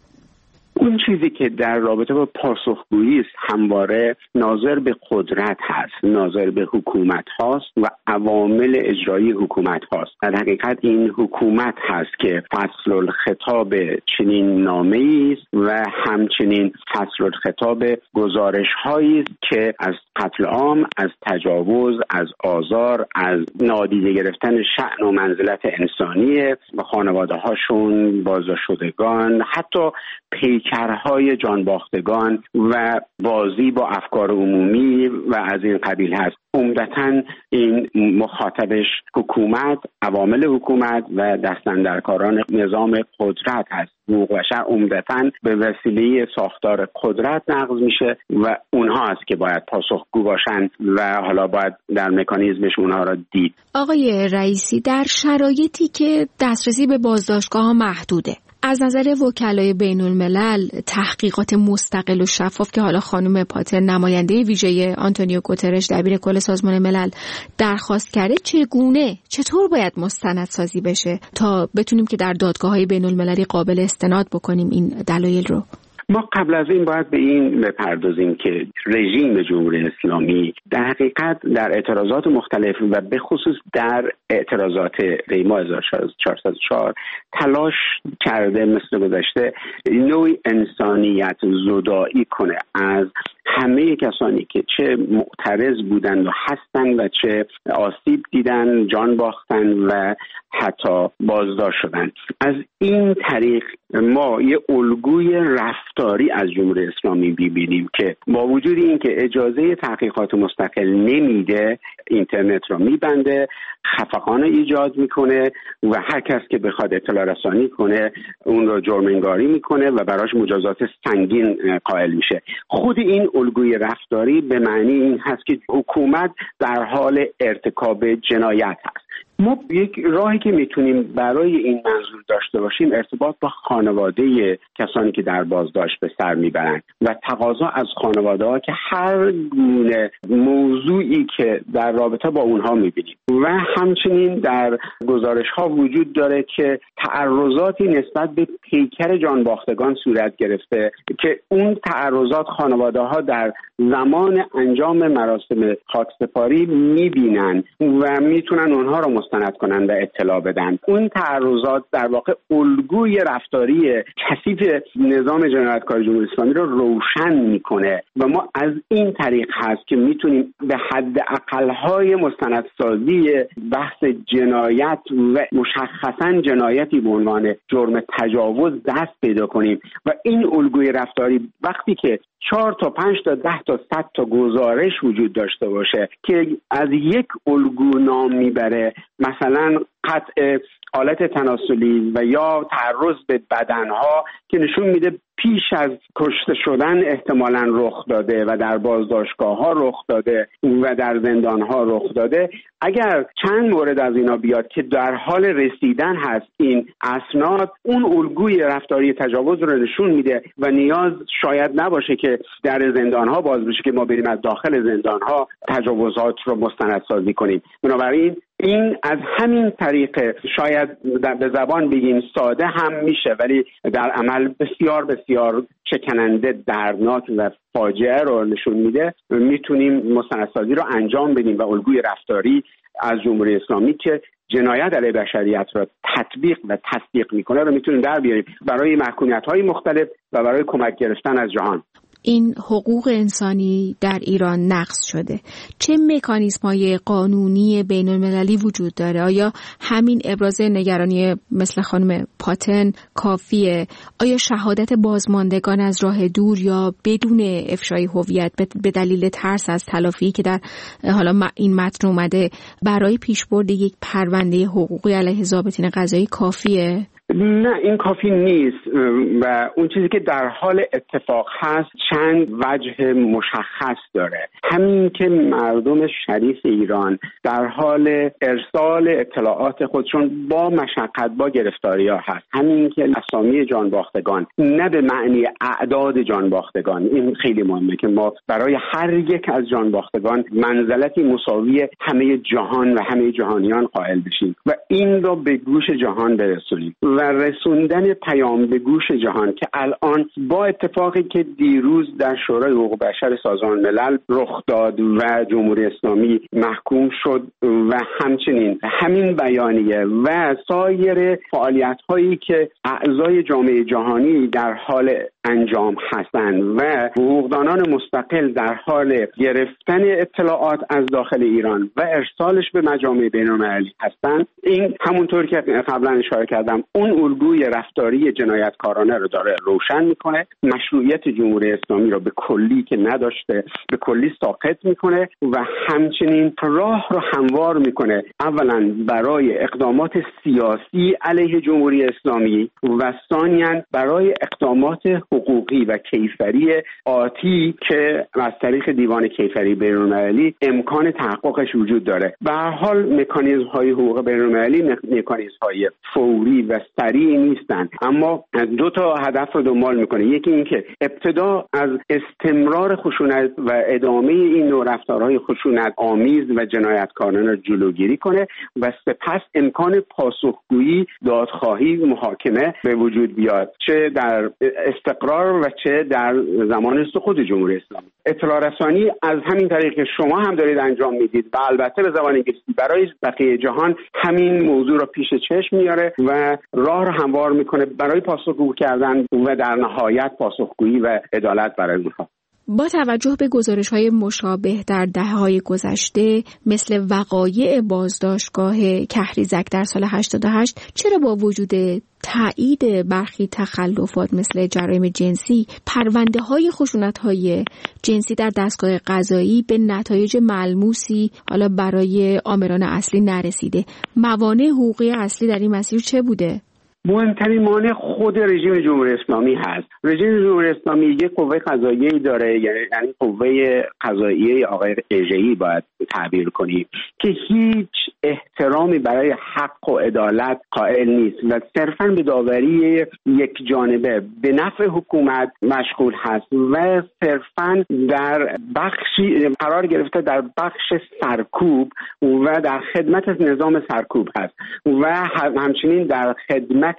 اون چیزی که در رابطه با پاسخگویی است همواره ناظر به قدرت هست، ناظر به حکومت هاست و عوامل اجرایی حکومت هاست. در حقیقت این حکومت هست که فصل الخطاب چنین نامه‌ای است و همچنین فصل الخطاب گزارش هایی است که از قتل عام، از تجاوز، از آزار، از نادیده گرفتن شأن و منزلت انسانی و خانواده هاشون، بازداشتشدگان، حتی پیکرهای جانباختگان و بازی با افکار عمومی و از این قبیل هست. عمدتاً این مخاطبش حکومت، عوامل حکومت و دستاندرکاران نظام قدرت هست. حقوق بشر عمدتاً به وسیله ساختار قدرت نقض میشه و اونها هست که باید پاسخگو باشن و حالا باید در مکانیزمش اونها را دید. آقای رئیسی، در شرایطی که دسترسی به بازداشتگاه ها محدوده، از نظر وکلای بین الملل تحقیقات مستقل و شفاف که حالا خانم پاتن نماینده ویژه آنتونیو گوترش دبیر کل سازمان ملل درخواست کرده، چطور باید مستندسازی بشه تا بتونیم که در دادگاه‌های بین المللی قابل استناد بکنیم این دلایل رو؟ ما قبل از این باید به این بپردازیم که رژیم جمهوری اسلامی در حقیقت در اعتراضات مختلف و به خصوص در اعتراضات دیما 1404 تلاش کرده مثل گذشته نوعی انسانیت زدایی کنه از همه کسانی که چه معترض بودن و هستن و چه آسیب دیدن، جان باختن و حتی بازداشت شدن. از این طریق ما یه الگوی رفتاری از جمهوری اسلامی ببینیم که با وجود این که اجازه تحقیقات مستقل نمیده، اینترنت رو میبنده، خفقان ایجاد میکنه و هر کس که بخواد اطلاع رسانی کنه اون رو جرم انگاری میکنه و براش مجازات سنگین قائل میشه. خود این الگوی رفتاری به معنی این هست که حکومت در حال ارتکاب جنایت هست. ما یک راهی که میتونیم برای این منظور داشته باشیم ارتباط با خانواده کسانی که در بازداشت به سر میبرند و تقاضا از خانواده ها که هر گونه موضوعی که در رابطه با اونها میبینیم و همچنین در گزارش ها وجود داره که تعرضاتی نسبت به پیکر جانباختگان صورت گرفته که اون تعرضات خانواده ها در زمان انجام مراسم خاکسپاری میبینن و میتونن اونها رو مستند کنن و اطلاع بدن. اون تعرضات در واقع الگوی رفتاری کثیف نظام جنایتکاری جمهوری اسلامی رو روشن میکنه و ما از این طریق هست که میتونیم به حد اقل‌های مستندسازی بحث جنایت و مشخصاً جنایتی به عنوان جرم تجاوز دست پیدا کنیم و این الگوی رفتاری وقتی که 4 تا 5 تا 10 تا 100 تا گزارش وجود داشته باشه که از یک الگو نام میبره، مثلا قطع آلت تناسلی و یا تعرض به بدنها که نشون میده پیش از کشته شدن احتمالاً رخ داده و در بازداشتگاه‌ها رخ داده و در زندان‌ها رخ داده، اگر چند مورد از اینا بیاد که در حال رسیدن هست این اسناد، اون الگوی رفتاری تجاوز رو نشون میده و نیاز شاید نباشه که در زندان‌ها باز بشه که ما بریم از داخل زندان‌ها تجاوزات رو مستندسازی کنیم. بنابراین این از همین طریق شاید به زبان بگیم ساده هم میشه ولی در عمل بسیار بسیار شکننده، دردناک و فاجعه رو نشون میده. میتونیم مستندسازی رو انجام بدیم و الگوی رفتاری از جمهوری اسلامی که جنایت علیه بشریت را تطبیق و تصدیق میکنه رو میتونیم در بیاریم برای محکومیت‌های مختلف و برای کمک گرفتن از جهان. این حقوق انسانی در ایران نقض شده. چه مکانیزم‌های قانونی بین‌المللی وجود داره؟ آیا همین ابراز نگرانی مثل خانم پاتن کافیه؟ آیا شهادت بازماندگان از راه دور یا بدون افشای هویت به دلیل ترس از تلافی که در حالا این متن اومده برای پیشبرد یک پرونده حقوقی علیه ضابطین قضایی کافیه؟ نه، این کافی نیست و اون چیزی که در حال اتفاق هست چند وجه مشخص داره. همین که مردم شریف ایران در حال ارسال اطلاعات خودشون با مشقت با گرفتاری‌ها هست، همین که اسامی جانباختگان نه به معنی اعداد جانباختگان، این خیلی مهمه که ما برای هر یک از جانباختگان منزلتی مساوی همه جهان و همه جهانیان قائل بشیم و این رو به گوش جهان برسونیم و رسوندن پیام به گوش جهان که الان با اتفاقی که دیروز در شورای حقوق بشر سازمان ملل رخ داد و جمهوری اسلامی محکوم شد و همچنین همین بیانیه و سایر فعالیت هایی که اعضای جامعه جهانی در حال انجام هستند و حقوقدانان مستقل در حال گرفتن اطلاعات از داخل ایران و ارسالش به مجامع بین‌المللی هستند، این همونطور که قبلا اشاره کردم اون الگوی رفتاری جنایتکارانه رو داره روشن میکنه، مشروعیت جمهوری اسلامی رو به کلی که نداشته به کلی ساقط میکنه و همچنین راه رو هموار میکنه اولا برای اقدامات سیاسی علیه جمهوری اسلامی و ثانیاً برای اقدامات حقوقی و کیفری آتی که از طریق دیوان کیفری بین‌المللی امکان تحققش وجود داره. به هر حال مکانیزم‌های حقوق بین‌المللی مکانیزم‌های فوری و سریع نیستن، اما دو تا هدف رو دنبال میکنه. یکی این که ابتدا از استمرار خشونت و ادامه این نوع رفتارهای خشونت آمیز و جنایتکارانه رو جلوگیری کنه و سپس امکان پاسخگویی، دادخواهی، محاکمه به وجود بیاد، چه در استقرار و چه در زمان سقوط جمهوری اسلامی. اطلاع رسانی از همین طریق که شما هم دارید انجام میدید و البته به زبان انگلیسی برای بقیه جهان همین موضوع رو پیش چشم میاره و راه رو هموار میکنه برای پاسخگو کردن و در نهایت پاسخگویی و عدالت برای اونها. با توجه به گزارش‌های مشابه در دهه‌های گذشته مثل وقایع بازداشتگاه کهریزک در سال 88، چرا با وجود تایید برخی تخلفات مثل جرایم جنسی، پرونده‌های خشونت‌های جنسی در دستگاه قضایی به نتایج ملموسی حالا برای آمران اصلی نرسیده؟ موانع حقوقی اصلی در این مسیر چه بوده؟ مهمترین مانع خود رژیم جمهوری اسلامی هست. رژیم جمهوری اسلامی یک قوه قضاییه‌ای داره، یعنی قوه قضاییه آقای اژه‌ای باید تعبیر کنیم، که هیچ احترامی برای حق و عدالت قائل نیست و صرفاً به داوری یک جانبه به نفع حکومت مشغول هست و صرفاً در بخشی قرار گرفته در بخش سرکوب و در خدمت نظام سرکوب هست و همچنین در خدمت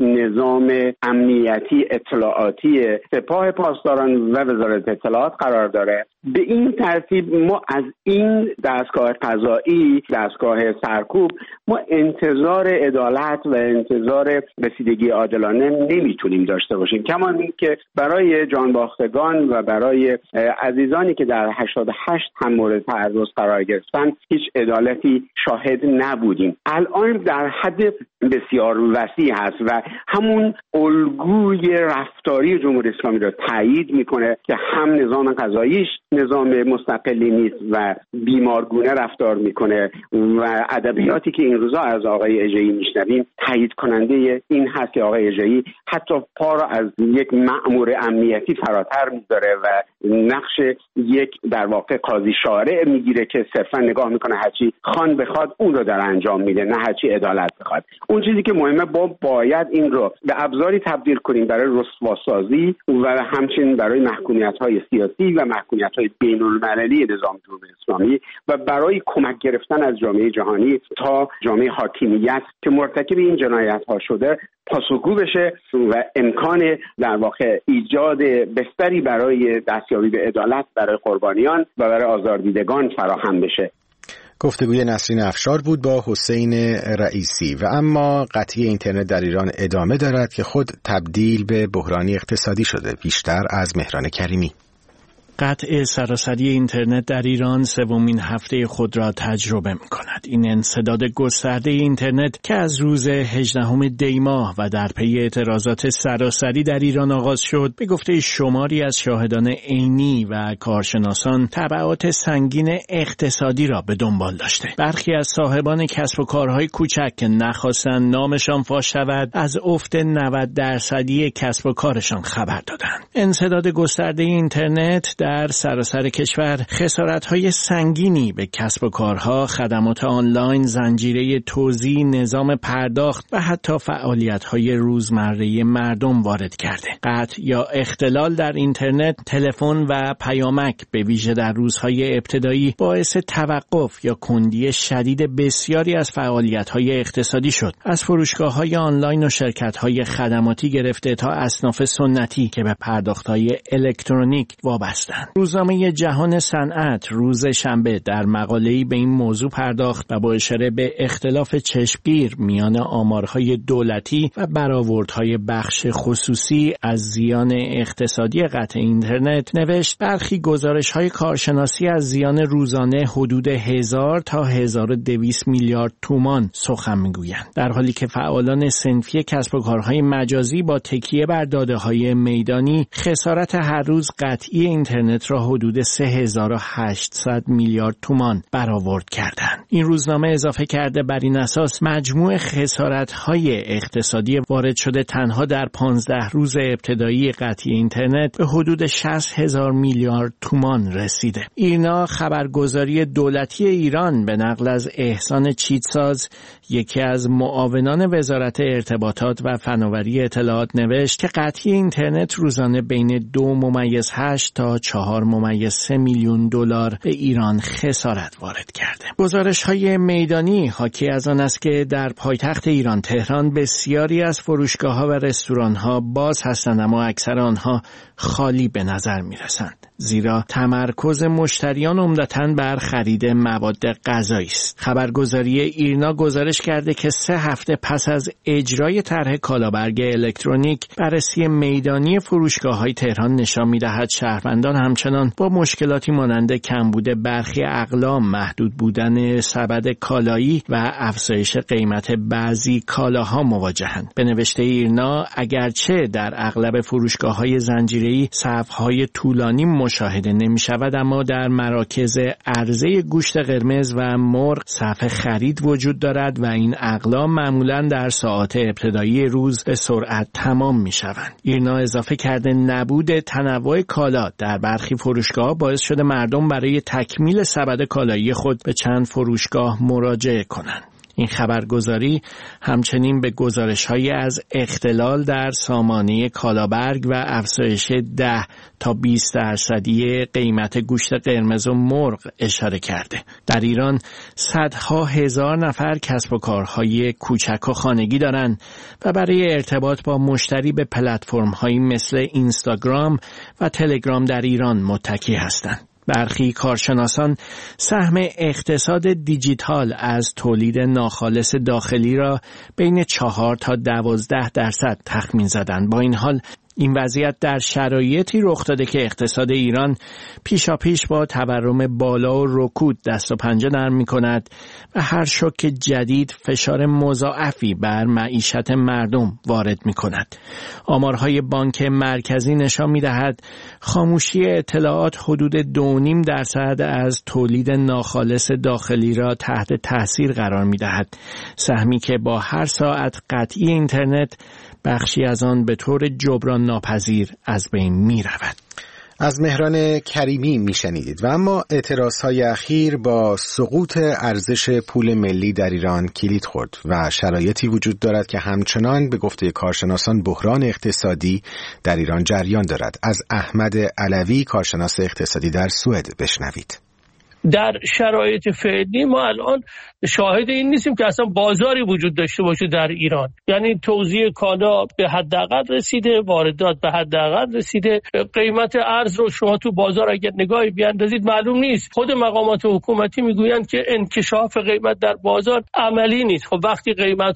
نظام امنیتی اطلاعاتی سپاه پاسداران و وزارت اطلاعات قرار داره. به این ترتیب ما از این دستگاه قضایی، دستگاه سرکوب، ما انتظار عدالت و انتظار رسیدگی عادلانه نمیتونیم داشته باشیم. کما اینکه برای جانباختگان و برای عزیزانی که در 88 هم مورد تعرض قرار گرفتن هیچ عدالتی شاهد نبودیم. الان در حد بسیار وسیع هست و همون الگوی رفتاری جمهوری اسلامی را تایید میکنه که هم نظام قضاییش نظام مستقلی نیست و بیمارگونه رفتار میکنه و ادبیاتی که این روزا از آقای اژه‌ای میشنویم تایید کننده این هست که آقای اژه‌ای حتی پا را از یک مأمور امنیتی فراتر میذاره و نقش یک در واقع قاضی شارع میگیره که صرفا نگاه میکنه هرچی خان بخواد اون رو در انجام میده، نه هرچی عدالت بخواد. اون چیزی که مهمه باید این رو به ابزاری تبدیل کنیم برای رسواسازی و همچنین برای محکومیت‌های سیاسی و محکومیت‌های بین‌المللی نظام جمهوری اسلامی و برای کمک گرفتن از جامعه جهانی تا جامعه حاکمیت که مرتکب این جنایت‌ها شده پاسخگو بشه و امکان در واقع ایجاد بستری برای دستیابی به عدالت برای قربانیان و برای آزاردیدگان فراهم بشه. گفتگوی نسرین افشار بود با حسین رئیسی. و اما قطعی اینترنت در ایران ادامه دارد که خود تبدیل به بحرانی اقتصادی شده. بیشتر از مهران کریمی. قطع سراسری اینترنت در ایران سومین هفته خود را تجربه می‌کند. این انسداد گسترده اینترنت که از روز 18 دی ماه و در پی اعتراضات سراسری در ایران آغاز شد، به گفته شماری از شاهدان عینی و کارشناسان تبعات سنگین اقتصادی را به دنبال داشته. برخی از صاحبان کسب و کارهای کوچک که نخواستند نامشان فاش شود، از افت 90% کسب و کارشان خبر دادند. انسداد گسترده اینترنت در سراسر کشور خسارت‌های سنگینی به کسب و کارها، خدمات آنلاین، زنجیره توزیع، نظام پرداخت و حتی فعالیت‌های روزمره مردم وارد کرده. قطع یا اختلال در اینترنت، تلفن و پیامک به ویژه در روزهای ابتدایی باعث توقف یا کندی شدید بسیاری از فعالیت‌های اقتصادی شد. از فروشگاه‌های آنلاین و شرکت‌های خدماتی گرفته تا اصناف سنتی که به پرداخت‌های الکترونیک وابسته‌اند. روزنامه جهان صنعت روز شنبه در مقاله‌ای به این موضوع پرداخت و با اشاره به اختلاف چشمگیر میان آمارهای دولتی و برآوردهای بخش خصوصی از زیان اقتصادی قطع اینترنت نوشت برخی گزارش‌های کارشناسی از زیان روزانه حدود 1000 تا 1200 میلیارد تومان سخن میگویند، در حالی که فعالان صنفی کسب و کارهای مجازی با تکیه بر داده‌های میدانی خسارت هر روز قطعی اینترنت اینترنت را حدود 3800 میلیارد تومان برآورد کردند. این روزنامه اضافه کرده بر این اساس مجموع خسارت‌های اقتصادی وارد شده تنها در 15 روز ابتدایی قطعی اینترنت به حدود 60,000 میلیارد تومان رسیده. ایرنا خبرگزاری دولتی ایران به نقل از احسان چیتساز، یکی از معاونان وزارت ارتباطات و فناوری اطلاعات، نوشت که قطعی اینترنت روزانه بین 2.8 تا 4.3 میلیون دلار به ایران خسارت وارد کرده. گزارش‌های میدانی حاکی از آن است که در پایتخت ایران تهران بسیاری از فروشگاه‌ها و رستوران‌ها باز هستند، اما اکثر آنها خالی به نظر می‌رسند، زیرا تمرکز مشتریان عمدتاً بر خرید مواد غذایی است. خبرگزاری ایرنا گزارش کرده که 3 هفته پس از اجرای طرح کالابرگ الکترونیک، بررسی میدانی فروشگاه‌های تهران نشان می‌دهد شهروندان همچنان با مشکلاتی مانند کمبود برخی اقلام، محدود بودن سبد کالایی و افزایش قیمت بعضی کالاها مواجهند. به نوشته ایرنا، اگرچه در اغلب فروشگاه‌های زنجیره‌ای صف‌های طولانی مشاهده نمی‌شود، اما در مراکز عرضه گوشت قرمز و مرغ صف خرید وجود دارد و این اقلام معمولاً در ساعات ابتدایی روز به سرعت تمام می‌شوند. ایرنا اضافه کرده نبود تنوع کالا در برخی فروشگاه‌ها باعث شده مردم برای تکمیل سبد کالایی خود به چند فروشگاه مراجعه کنند. این خبرگزاری همچنین به گزارش‌هایی از اختلال در سامانه کالابرگ و افزایش 10 تا 20% قیمت گوشت قرمز و مرغ اشاره کرده. در ایران صدها هزار نفر کسب و کارهای کوچک و خانگی دارند و برای ارتباط با مشتری به پلتفرم‌هایی مثل اینستاگرام و تلگرام در ایران متکی هستند. برخی کارشناسان سهم اقتصاد دیجیتال از تولید ناخالص داخلی را بین 4 تا 12% تخمین زدند. با این حال این وضعیت در شرایطی رخ داده که اقتصاد ایران پیشاپیش با تورم بالا و رکود دست و پنجه نرم می‌کند و هر شوک جدید فشار مضاعفی بر معیشت مردم وارد می‌کند. آمارهای بانک مرکزی نشان می‌دهد خاموشی اطلاعات حدود 2.5% از تولید ناخالص داخلی را تحت تاثیر قرار می‌دهد. سهمی که با هر ساعت قطعی اینترنت بخشی از آن به طور جبران ناپذیر از بین می رود. از مهران کریمی می شنیدید. و اما اعتراضهای اخیر با سقوط ارزش پول ملی در ایران کلید خورد و شرایطی وجود دارد که همچنان به گفته کارشناسان بحران اقتصادی در ایران جریان دارد. از احمد علوی، کارشناس اقتصادی در سوئد، بشنوید. در شرایط فعلی ما الان شاهد این نیستیم که اصلا بازاری وجود داشته باشه در ایران. یعنی توزیع کالا به حداقل رسیده، واردات به حداقل رسیده. قیمت ارز رو شما تو بازار اگر نگاهی بیاندازید معلوم نیست. خود مقامات حکومتی میگویند که انکشاف قیمت در بازار عملی نیست. خب وقتی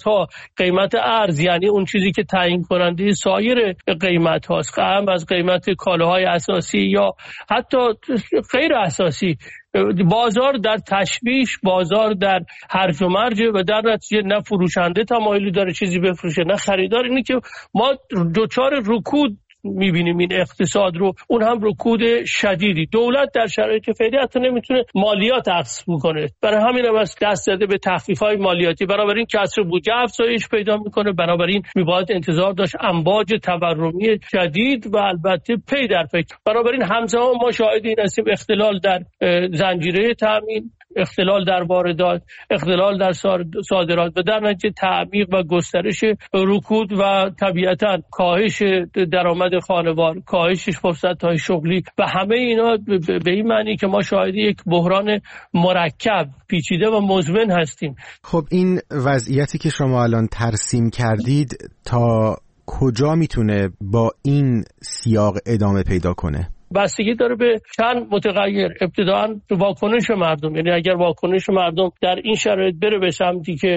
قیمت ارز، یعنی اون چیزی که تعیین کننده سایر قیمت هاست، هم از قیمت کالاهای اساسی یا حتی غیر اساسی، بازار در تشویش، بازار در هرج و مرج و در نتیجه نه فروشنده تمایلی داره چیزی بفروشه نه خریدار. اینه که ما دوچار رکود میبینیم این اقتصاد رو، اون هم رکود شدیدی. دولت در شرایط فعلی حتی نمیتونه مالیات اخذ بکنه، برای همین هم دست زده به تخفیف‌های مالیاتی، بنابراین کسر بودجه افزایش پیدا میکنه، بنابراین میباید انتظار داشت امواج تورمی جدید و البته پی در پی. بنابراین همزمان ما شاهد این هستیم اختلال در زنجیره تامین، اختلال در واردات، اختلال در صادرات و در نتیجه تعمیق و گسترش رکود و طبیعتاً کاهش درآمد خانوار، کاهش فرصت‌های شغلی و همه اینا به این معنی که ما شاهد یک بحران مرکب، پیچیده و مزمن هستیم. خب این وضعیتی که شما الان ترسیم کردید تا کجا میتونه با این سیاق ادامه پیدا کنه؟ بستگی داره به چند متغیر. ابتداً واکنش مردم، یعنی اگر واکنش مردم در این شرایط بره به سمتی که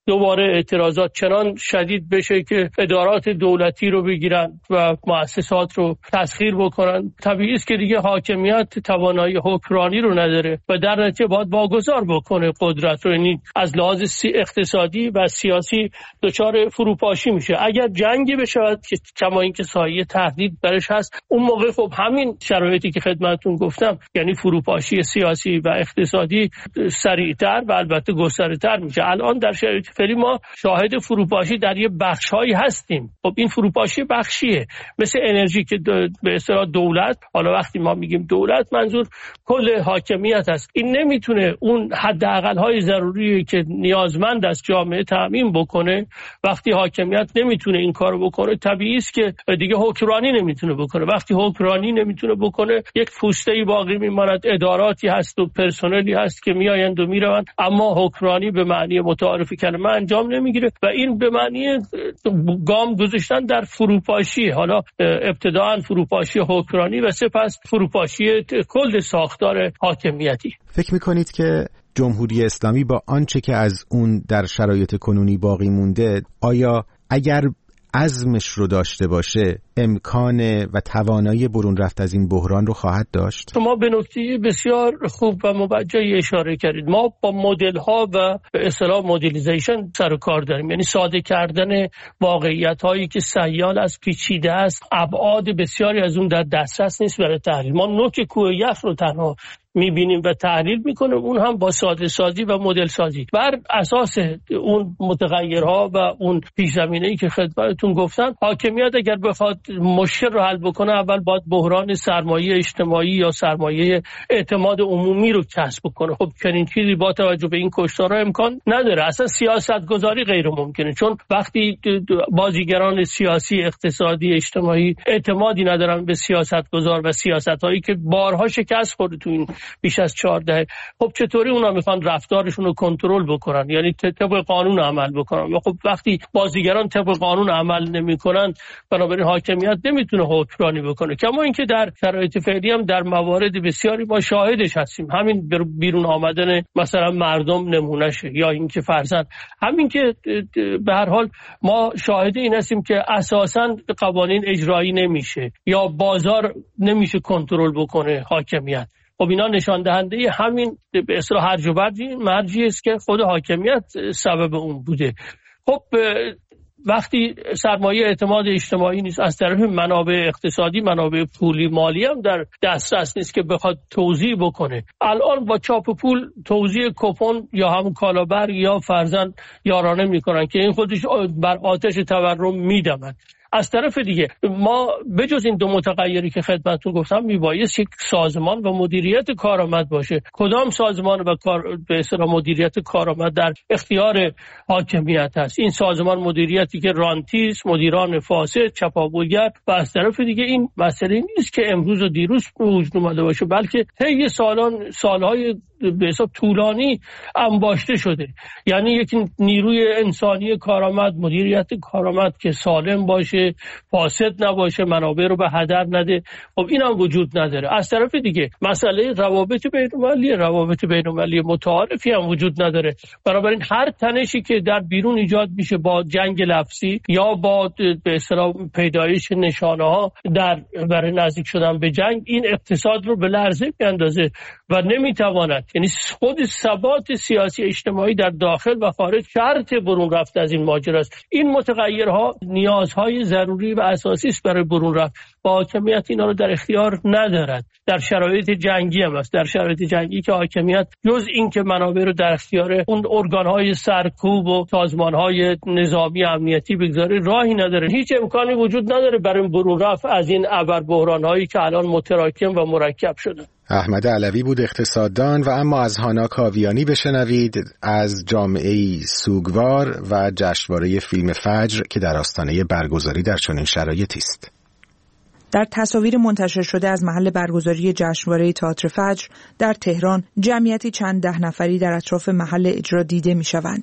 دوباره اعتراضات چنان شدید بشه که ادارات دولتی رو بگیرن و مؤسسات رو تسخیر بکنن. طبیعی است که دیگه حاکمیت توانایی حکمرانی رو نداره و در نتیجه باید واگذار بکنه قدرت رو. یعنی از لحاظ اقتصادی و سیاسی دچار فروپاشی میشه. اگر جنگی بشه که کما اینکه سایه تهدید برش هست، اون موقع خب همین شرایطی که خدمتتون گفتم، یعنی فروپاشی سیاسی و اقتصادی سریعتر و البته گسترده‌تر میشه. الان در شرایط فعلی ما شاهد فروپاشی در یه بخش‌هایی هستیم. خب این فروپاشی بخشیه، مثل انرژی که به اصطلاح دولت، حالا وقتی ما میگیم دولت منظور کل حاکمیت است، این نمیتونه اون حداقل‌های ضروری که نیازمند است جامعه تامین بکنه. وقتی حاکمیت نمیتونه این کارو بکنه، طبیعی است که دیگه حکمرانی نمیتونه بکنه. وقتی حکمرانی نمیتونه بکنه، یک پوسته‌ای باقی میماند، اداراتی هست و پرسنلی هست که میآیند و میروند، اما حکمرانی به معنی متعارف کلمه انجام نمیگیره و این به معنی گام گذاشتن در فروپاشی. حالا ابتداء فروپاشی حکمرانی و سپس فروپاشی کل ساختار حاکمیتی. فکر میکنید که جمهوری اسلامی با آنچه که از اون در شرایط کنونی باقی مونده، آیا اگر عزمش رو داشته باشه امکان و توانایی برون رفت از این بحران رو خواهد داشت؟ شما به نکته بسیار خوب و موجهی اشاره کردید. ما با مدل ها و به اصطلاح مدلیزیشن سر و کار داریم، یعنی ساده کردن واقعیت هایی که سیال از پیچیده است. ابعاد بسیاری از اون در دسترس نیست برای تحلیل. ما نوک کوه یخ رو تنها میبینیم و تحلیل میکنیم، اون هم با ساده سازی و مدل سازی بر اساس اون متغیرها و اون پیش زمینه‌ای که خدمتتون گفتم. حاکمیت اگر بخواد مشکل رو حل بکنه، اول باید بحران سرمایه اجتماعی یا سرمایه اعتماد عمومی رو کسب بکنه. خب چنین چیزی با توجه به این کشتارها امکان نداره. اصلا سیاست گذاری غیر ممکنه، چون وقتی بازیگران سیاسی، اقتصادی، اجتماعی اعتمادی ندارن به سیاست گذار و سیاست‌هایی که بارها شکست خورده تو این بیش از 14، خب چطوری اونا میخوان رفتارشون رو کنترل بکنن، یعنی طبق قانون عمل بکنن؟ و خب وقتی بازیگران طبق قانون عمل نمیکنن، بنابراین حاکمیت نمیتونه حکمرانی بکنه. کما اینکه در شرایط فعلی هم در موارد بسیاری ما شاهدش هستیم. همین بیرون آمدن مثلا مردم نمونهشه، یا اینکه فرضاً همین که به هر حال ما شاهد این هستیم که اساساً قوانین اجرایی نمیشه یا بازار نمیشه کنترل بکنه حاکمیت. خب اینا نشان دهنده همین به اصطلاح هرج و مرجی است که خود حاکمیت سبب اون بوده. خب وقتی سرمایه اعتماد اجتماعی نیست، از طرف منابع اقتصادی، منابع پولی مالی هم در دسترس نیست که بخواد توزیع بکنه. الان با چاپ پول توزیع کوپن یا همون کالابر یا فرزند یارانه میکنن که این خودش بر آتش تورم میدمد. از طرف دیگه ما بجز این دو متغیری که خدمتتون گفتم میبایست یک سازمان و مدیریت کارآمد باشه. کدام سازمان و به اصطلاح مدیریت کارآمد در اختیار حاکمیت هست؟ این سازمان مدیریتی که رانتیست، مدیران فاسد، چپاولگر. و از طرف دیگه این مسئله نیست که امروز و دیروز به وجود اومده باشه، بلکه طی سالهای به حساب طولانی انباشته شده. یعنی یک نیروی انسانی کارآمد، مدیریت کارآمد که سالم باشه، فاسد نباشه، منابع رو به هدر نده، خب این هم وجود نداره. از طرف دیگه مسئله روابط بین‌المللی متعارفی هم وجود نداره. بنابراین هر تنشی که در بیرون ایجاد میشه با جنگ لفظی یا با به اصطلاح پیدایش نشانه‌ها برای نزدیک شدن به جنگ، این اقتصاد رو به لرزه میاندازه و نمیتواند، یعنی خود ثبات سیاسی اجتماعی در داخل و خارج شرط برون رفت از این ماجرا است. این متغیرها نیازهای ضروری و اساسی است برای برون رفت. با حاکمیت اینا رو در اختیار ندارد. در شرایط جنگی هم است. در شرایط جنگی که حاکمیت جز این که منابع رو در اختیار اون ارگان‌های سرکوب و سازمان‌های نظامی امنیتی بگذاره، راهی نداره. هیچ امکانی وجود نداره برای برون رفت از این ابر بحران‌هایی که الان متراکم و مرکب شده. احمد علوی بود، اقتصاددان. و اما از هانا کاویانی بشنوید از جامعه‌ای سوگوار و جشنواره فیلم فجر که در آستانه برگزاری در چنین شرایطی است. در تصاویر منتشر شده از محل برگزاری جشنواره تئاتر فجر در تهران، جمعیتی چند ده نفری در اطراف محل اجرا دیده می‌شوند.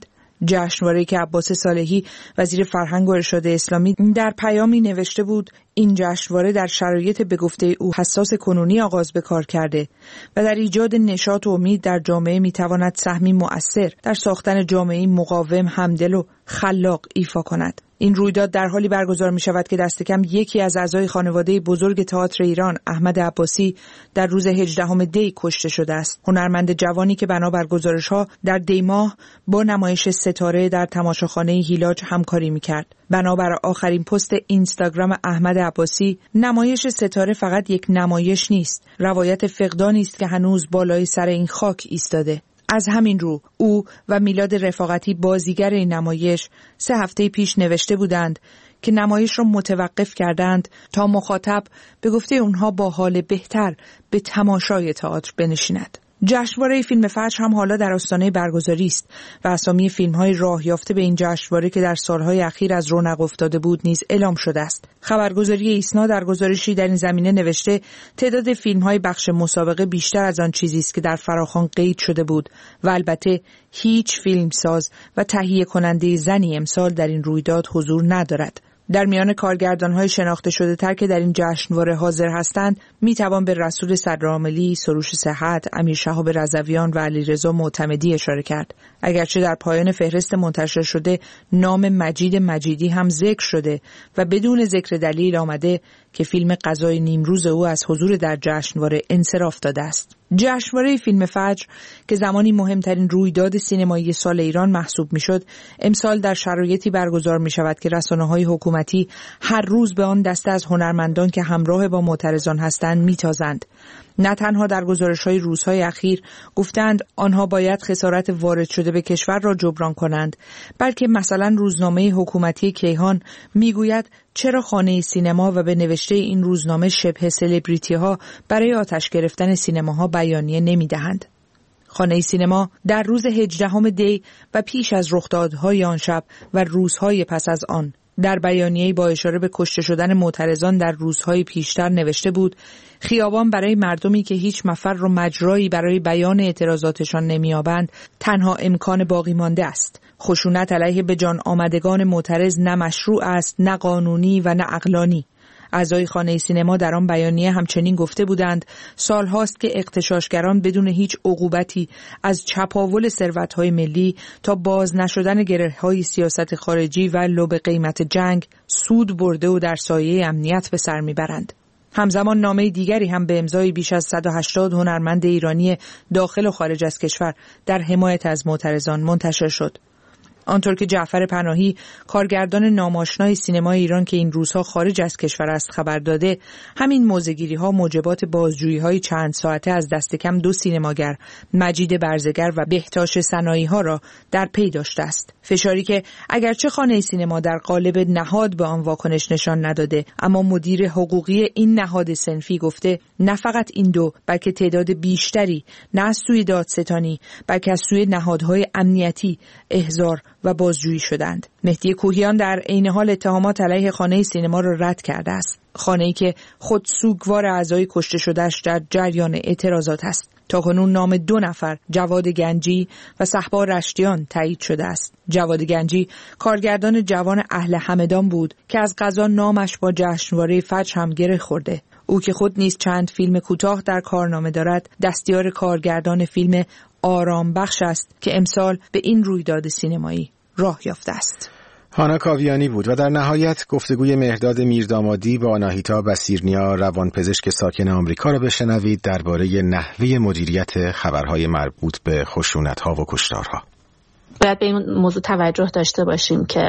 جشنواره‌ای که عباس صالحی وزیر فرهنگ و ارشاد اسلامی در پیامی نوشته بود این جشنواره در شرایط به گفته او حساس کنونی آغاز به کار کرده و در ایجاد نشاط و امید در جامعه میتواند سهمی مؤثر در ساختن جامعه‌ای مقاوم، همدل و خلاق ایفا کند. این رویداد در حالی برگزار می شود که دست کم یکی از اعضای خانواده بزرگ تئاتر ایران، احمد عباسی، در روز 18 دی کشته شده است. هنرمند جوانی که بنابر گزارش‌ها در دی ماه با نمایش ستاره در تماشاخانه هیلاج همکاری می‌کرد. بنابر آخرین پست اینستاگرام احمد عباسی، نمایش ستاره فقط یک نمایش نیست، روایت فقدانی است که هنوز بالای سر این خاک ایستاده. از همین رو او و میلاد رفاقتی بازیگر این نمایش 3 هفته پیش نوشته بودند که نمایش را متوقف کردند تا مخاطب به گفته اونها با حال بهتر به تماشای تئاتر بنشیند. جشنواره فیلم فجر هم حالا در آستانه برگزاری است و اسامی فیلم‌های راه یافته به این جشنواره که در سال‌های اخیر از رونق افتاده بود نیز اعلام شده است. خبرگزاری ایسنا در گزارشی در این زمینه نوشته تعداد فیلم‌های بخش مسابقه بیشتر از آن چیزی است که در فراخوان قید شده بود و البته هیچ فیلمساز و تهیه کننده زنی امسال در این رویداد حضور ندارد. در میان کارگردان‌های شناخته شده تر که در این جشنواره حاضر هستند میتوان به رسول صدرعاملی، سروش صحت، امیر شهاب رضویان و علیرضا معتمدی اشاره کرد. اگرچه در پایان فهرست منتشر شده نام مجید مجیدی هم ذکر شده و بدون ذکر دلیل آمده که فیلم غذای نیمروز او از حضور در جشنواره انصراف داده است. جشنواره فیلم فجر که زمانی مهمترین رویداد سینمایی سال ایران محسوب میشد، امسال در شرایطی برگزار می شود که رسانه‌های حکومتی هر روز به آن دسته از هنرمندان که همراه با معترضان هستند میتازند. نه تنها در گزارش‌های روزهای اخیر گفتند آنها باید خسارت وارد شده به کشور را جبران کنند، بلکه مثلا روزنامه حکومتی کیهان میگوید چرا خانه سینما و به نوشته این روزنامه شبه سلبریتی‌ها برای آتش گرفتن سینماها بیانیه نمی‌دهند. خانه سینما در روز 18 دی و پیش از رخدادهای آن شب و روزهای پس از آن در بیانیه‌ای با اشاره به کشته شدن معترضان در روزهای پیشتر نوشته بود خیابان برای مردمی که هیچ مفر و مجرایی برای بیان اعتراضاتشان نمی‌یابند تنها امکان باقی مانده است. خشونت علیه به جان آمدگان معترض نه مشروع است، نه قانونی و نه عقلانی. اعضای خانه سینما در آن بیانیه همچنین گفته بودند سالهاست که اغتشاشگران بدون هیچ عقوبتی از چپاول ثروت‌های ملی تا باز نشدن گره‌های سیاست خارجی و لب قیمت جنگ سود برده و در سایه امنیت به سر میبرند. همزمان نامه دیگری هم به امضای بیش از 180 هنرمند ایرانی داخل و خارج از کشور در حمایت از معترضان منتشر شد. آنطور که جعفر پناهی کارگردان ناماشنای سینمای ایران که این روزها خارج از کشور است خبر داده، همین موضع‌گیری‌ها موجبات بازجویی‌های چند ساعته از دست کم 2 سینماگر، مجید برزگر و بهتاش سنایی‌ها را در پی داشته است. فشاری که اگرچه خانه سینما در قالب نهاد به آن واکنش نشان نداده، اما مدیر حقوقی این نهاد صنفی گفته نه فقط این 2 بلکه تعداد بیشتری نه از سوی دادستانی بلکه از سوی نهادهای امنیتی احضار و بازجویی شدند. مهدی کوهیان در عین حال اتهامات علیه خانه سینما را رد کرده است. خانه‌ای که خود سوگوار اعضای کشته شده‌اش در جریان اعتراضات است. تاکنون نام 2 نفر، جواد گنجی و صهبا رشتیان تایید شده است. جواد گنجی کارگردان جوان اهل همدان بود که از قضا نامش با جشنواره فجر هم گره خورده. او که خود نیز چند فیلم کوتاه در کارنامه دارد، دستیار کارگردان فیلم آرام بخش است که امسال به این رویداد سینمایی راه یافته است. هانا کاویانی بود و در نهایت گفتگوی مهرداد میردامادی با آناهیتا بصیرنیا روانپزشک ساکن آمریکا را بشنوید درباره نحوه مدیریت خبرهای مربوط به خشونت‌ها و کشتارها. باید به این موضوع توجه داشته باشیم که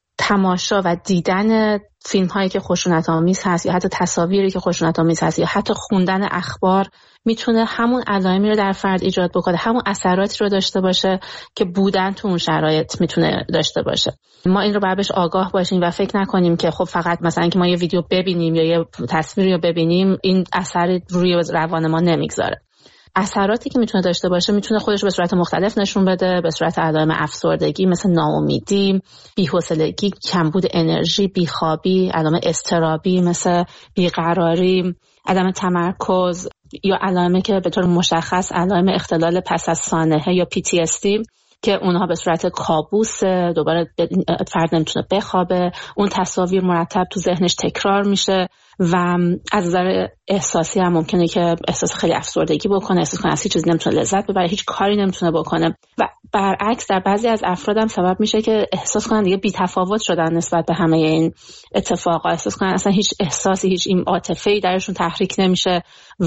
تماشا و دیدن فیلم هایی که خشونت آمیز هست یا حتی تصاویری که خشونت آمیز هست یا حتی خوندن اخبار میتونه همون علائمی رو در فرد ایجاد بکنه، همون اثراتی رو داشته باشه که بودن تو اون شرایط میتونه داشته باشه. ما این رو باید بهش آگاه باشیم و فکر نکنیم که خب فقط مثلا که ما یه ویدیو ببینیم یا یه تصویری رو ببینیم این اثر روی روان ما نمیگذاره. اثراتی که میتونه داشته باشه میتونه خودش به صورت مختلف نشون بده، به صورت علائم افسردگی مثل ناامیدی، بی‌حوصلگی، کمبود انرژی، بیخوابی، علائم اضطرابی مثل بیقراری، عدم تمرکز یا علائمی که به طور مشخص علائم اختلال پس از سانحه یا PTSD که اونها به صورت کابوس، دوباره فرد نمیتونه بخوابه، اون تصاویر مرتب تو ذهنش تکرار میشه و از نظر احساسی هم ممکنه که احساس خیلی افسردگی بکنه، احساس کنه از هیچ چیزی نمیتونه لذت ببره، هیچ کاری نمیتونه بکنه و برعکس در بعضی از افراد هم سبب میشه که احساس کنن دیگه بی‌تفاوت شدن نسبت به همه این اتفاقا، احساس کنن اصلا هیچ احساسی، هیچ این عاطفه‌ای درشون تحریک نمیشه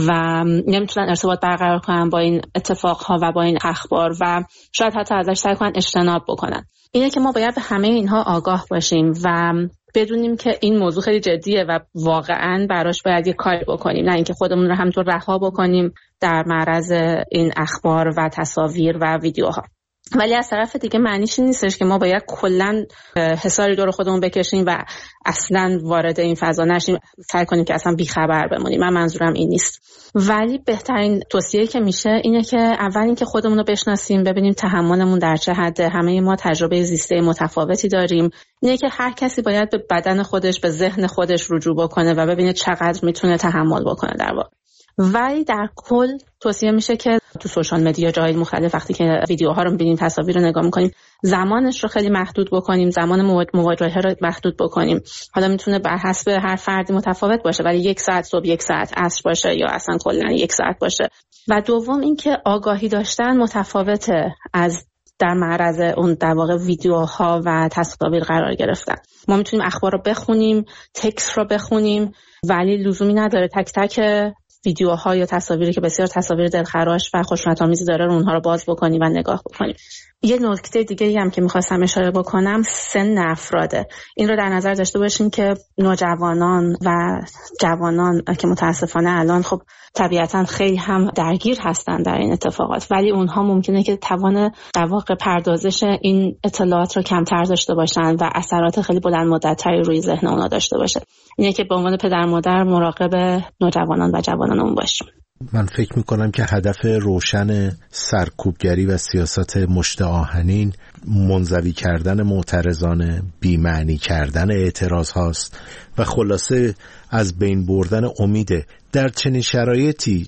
و نمیتونن ارتباط برقرار کنن با این اتفاقها و با این اخبار و شاید حتی ازش سعی کنن اجتناب بکنن. اینه که ما باید به همه اینها آگاه باشیم و بدونیم که این موضوع خیلی جدیه و واقعاً براش باید یه کاری بکنیم، نه اینکه خودمون رو همینطور رها بکنیم در معرض این اخبار و تصاویر و ویدیوها. ولی از طرف دیگه معنیش نیستش که ما باید کلاً حصاری دور خودمون بکشیم و اصلاً وارد این فضا نشیم، سعی کنیم که اصلا بیخبر بمونیم. من منظورم این نیست. ولی بهترین توصیه‌ای که میشه اینه که اول اینکه خودمون رو بشناسیم، ببینیم تحملمون در چه حده. همه ما تجربه زیسته متفاوتی داریم. اینه که هر کسی باید به بدن خودش، به ذهن خودش رجوع بکنه و ببینه چقدر میتونه تحمل بکنه در واقع. ولی در کل توصیه میشه که تو سوشال مدیا جای مختلف وقتی که ویدیوها رو می‌بینیم، تصاویر رو نگاه می‌کنیم، زمانش رو خیلی محدود بکنیم، زمان مواجهه رو محدود بکنیم. حالا میتونه بر حسب هر فردی متفاوت باشه، ولی 1 ساعت صبح، 1 ساعت عصر باشه یا اصلا کلا 1 ساعت باشه. و دوم اینکه آگاهی داشتن متفاوته از در معرض اون در واقع ویدیوها و تصاویر قرار گرفتن. ما میتونیم اخبار رو بخونیم، تکست رو بخونیم، ولی لزومی نداره تک تک ویدیوها یا تصاویری که بسیار تصاویر دلخراش و خشونت‌آمیزی داره رو اونها رو باز بکنیم و نگاه بکنیم. یه نکته دیگه‌ای هم که می‌خواستم اشاره بکنم سن افراده. این رو در نظر داشته باشیم که نوجوانان و جوانان که متاسفانه الان خب طبیعتاً خیلی هم درگیر هستن در این اتفاقات، ولی اونها ممکنه که توان در واقع پردازش این اطلاعات رو کمتر داشته باشن و اثرات خیلی بلند مدت‌تری روی ذهن اونها داشته باشه. اینه که به عنوان پدر مادر مراقب نوجوانان و جوانانمون باشیم. من فکر میکنم که هدف روشن سرکوبگری و سیاست مشت آهنین منزوی کردن معترضان، بی‌معنی کردن اعتراض هاست و خلاصه از بین بردن امیده. در چنین شرایطی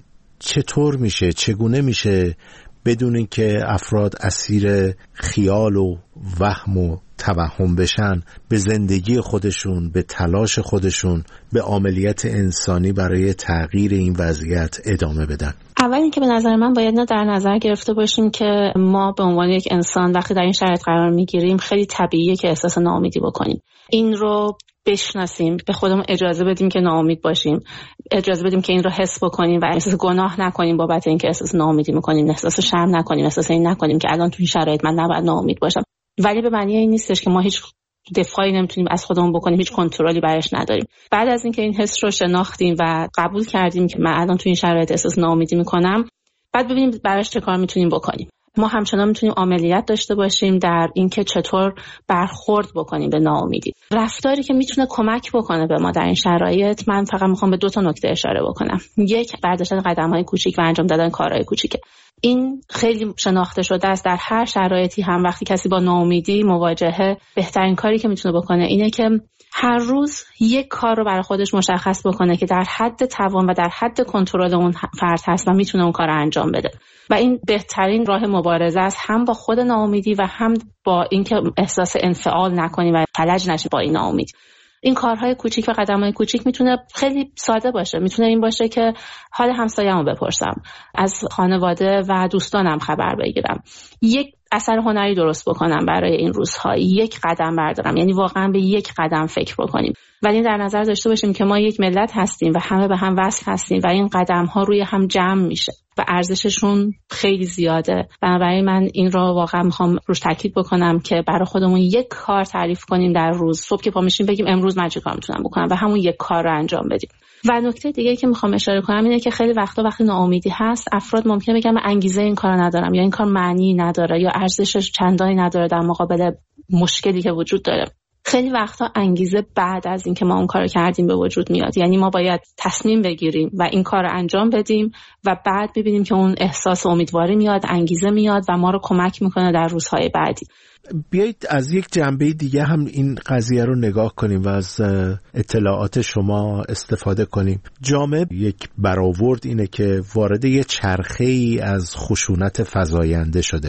چگونه میشه بدون اینکه افراد اسیر خیال و وهم و توهم بشن، به زندگی خودشون، به تلاش خودشون، به عملیات انسانی برای تغییر این وضعیت ادامه بدن؟ اول اینکه به نظر من باید در نظر گرفته باشیم که ما به عنوان یک انسان وقتی در این شرایط قرار میگیریم خیلی طبیعیه که احساس ناامیدی بکنیم. این رو بشناسیم، به خودمون اجازه بدیم که ناامید باشیم، اجازه بدیم که این رو حس بکنیم و احساس گناه نکنیم بابت اینکه احساس ناامیدی میکنیم، احساس شرم نکنیم، احساس این نکنیم که الان تو این شرایط من نباید ناامید باشم. ولی به معنی این نیستش که ما هیچ دفاعی نمیتونیم از خودمون بکنیم، هیچ کنترلی برش نداریم. بعد از اینکه این حس رو شناختیم و قبول کردیم که من الان تو این شرایط احساس ناامیدی میکنم، بعد ببینیم براش چه کار میتونیم بکنیم. ما همچنان میتونیم عملیات داشته باشیم در اینکه چطور برخورد بکنیم به ناامیدی. رفتاری که میتونه کمک بکنه به ما در این شرایط، من فقط میخوام به 2 نکته اشاره بکنم. یک، برداشتن قدم‌های کوچیک و انجام دادن کارهای کوچیکه. این خیلی شناخته شده است. در هر شرایطی هم وقتی کسی با ناامیدی مواجهه، بهترین کاری که میتونه بکنه اینه که هر روز یک کار رو برای خودش مشخص بکنه که در حد توان و در حد کنترل اون فرد هست و میتونه اون کار رو انجام بده. و این بهترین راه مبارزه است، هم با خود ناامیدی و هم با اینکه احساس انفعال نکنی و فلج نشی با این ناامید. این کارهای کوچیک و قدم‌های کوچیک میتونه خیلی ساده باشه. میتونه این باشه که حال همسایه‌مو بپرسم، از خانواده و دوستانم خبر بگیرم، یک اثر هنری درست بکنم برای این روزها، یک قدم بردارم، یعنی واقعا به یک قدم فکر بکنیم. ولی در نظر داشته باشیم که ما یک ملت هستیم و همه به هم وصل هستیم و این قدم‌ها روی هم جمع میشه و ارزششون خیلی زیاده. بنابراین من این رو واقعا میخوام روش تاکید بکنم که برای خودمون یک کار تعریف کنیم در روز. صبح که پا میشیم بگیم امروز من چه کار میتونم بکنم و همون یک کار رو انجام بدیم. و نکته دیگه که میخوام اشاره کنم اینه که خیلی وقتی ناامیدی هست، افراد ممکنه بگن من انگیزه این کارو ندارم یا این کار معنی نداره یا ارزشش چندانی نداره در مقابل مشکلی که وجود داره. خیلی وقتا انگیزه بعد از اینکه ما اون کارو کردیم به وجود میاد. یعنی ما باید تصمیم بگیریم و این کارو انجام بدیم و بعد ببینیم که اون احساس امیدواری میاد، انگیزه میاد و ما رو کمک میکنه در روزهای بعدی. بیایید از یک جنبه دیگه هم این قضیه رو نگاه کنیم و از اطلاعات شما استفاده کنیم. جامعه یک برآورد اینه که وارد یه چرخه‌ای از خشونت فزاینده شده.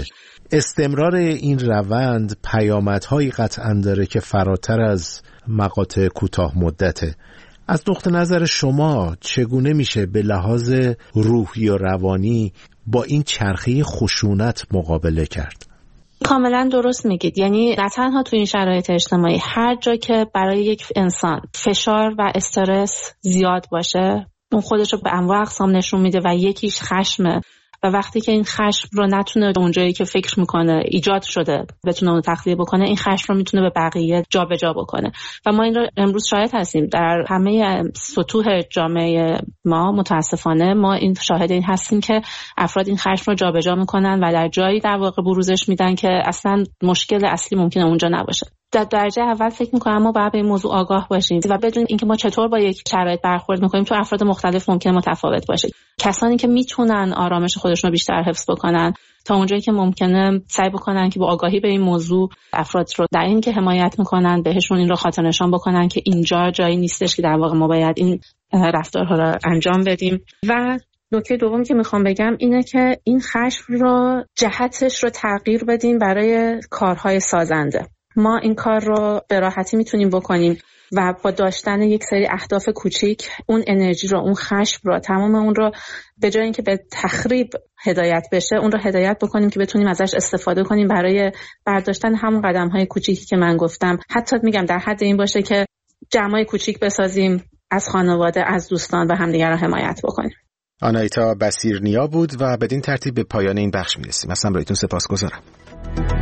استمرار این روند پیامدهایی قطعاً داره که فراتر از مقاطع کوتاه مدته. از نقطه نظر شما چگونه میشه به لحاظ روحی و روانی با این چرخه خشونت مقابله کرد؟ کاملا درست میگید. یعنی نه تنها تو این شرایط اجتماعی، هر جا که برای یک انسان فشار و استرس زیاد باشه، اون خودش رو به انواع اقسام نشون میده و یکیش خشمه و وقتی که این خشم رو نتونه اونجایی که فکر میکنه ایجاد شده بتونه اون تخلیه بکنه، این خشم رو میتونه به بقیه جابجا بکنه و ما این رو امروز شاهد هستیم در همه سطوح جامعه ما. متاسفانه ما این شاهد این هستیم که افراد این خشم رو جابجا میکنن و در جایی در واقع بروزش میدن که اصلا مشکل اصلی ممکنه اونجا نباشه. در درجه اول فکر میکنم ما باید به این موضوع آگاه باشیم و بدون اینکه ما چطور با یک شرایط برخورد میکنیم تو افراد مختلف ممکنه متفاوت باشه. کسانی که میتونن آرامش خودشون رو بیشتر حفظ بکنن تا اونجایی که ممکنه سعی بکنن که با آگاهی به این موضوع افراد رو در این که حمایت میکنن بهشون این رو خاطر نشان بکنن که اینجا جایی نیستش که در واقع ما باید این رفتارها رو انجام بدیم. و نکته دوم که میخوام بگم اینه که این خشم رو جهتش رو تغییر بدیم برای کارهای سازنده. ما این کار رو به راحتی میتونیم بکنیم و با داشتن یک سری اهداف کوچیک اون انرژی رو، اون خشم رو، تمام اون رو به جای اینکه به تخریب هدایت بشه، اون رو هدایت بکنیم که بتونیم ازش استفاده کنیم برای برداشتن همون قدم‌های کوچیکی که من گفتم. حتی میگم در حد این باشه که جمعای کوچیک بسازیم، از خانواده، از دوستان و همدیگر رو حمایت بکنیم. آنایتا بصیرنیا بود و بدین ترتیب به پایان این بخش میرسیم. از همراهیتون سپاسگزارم.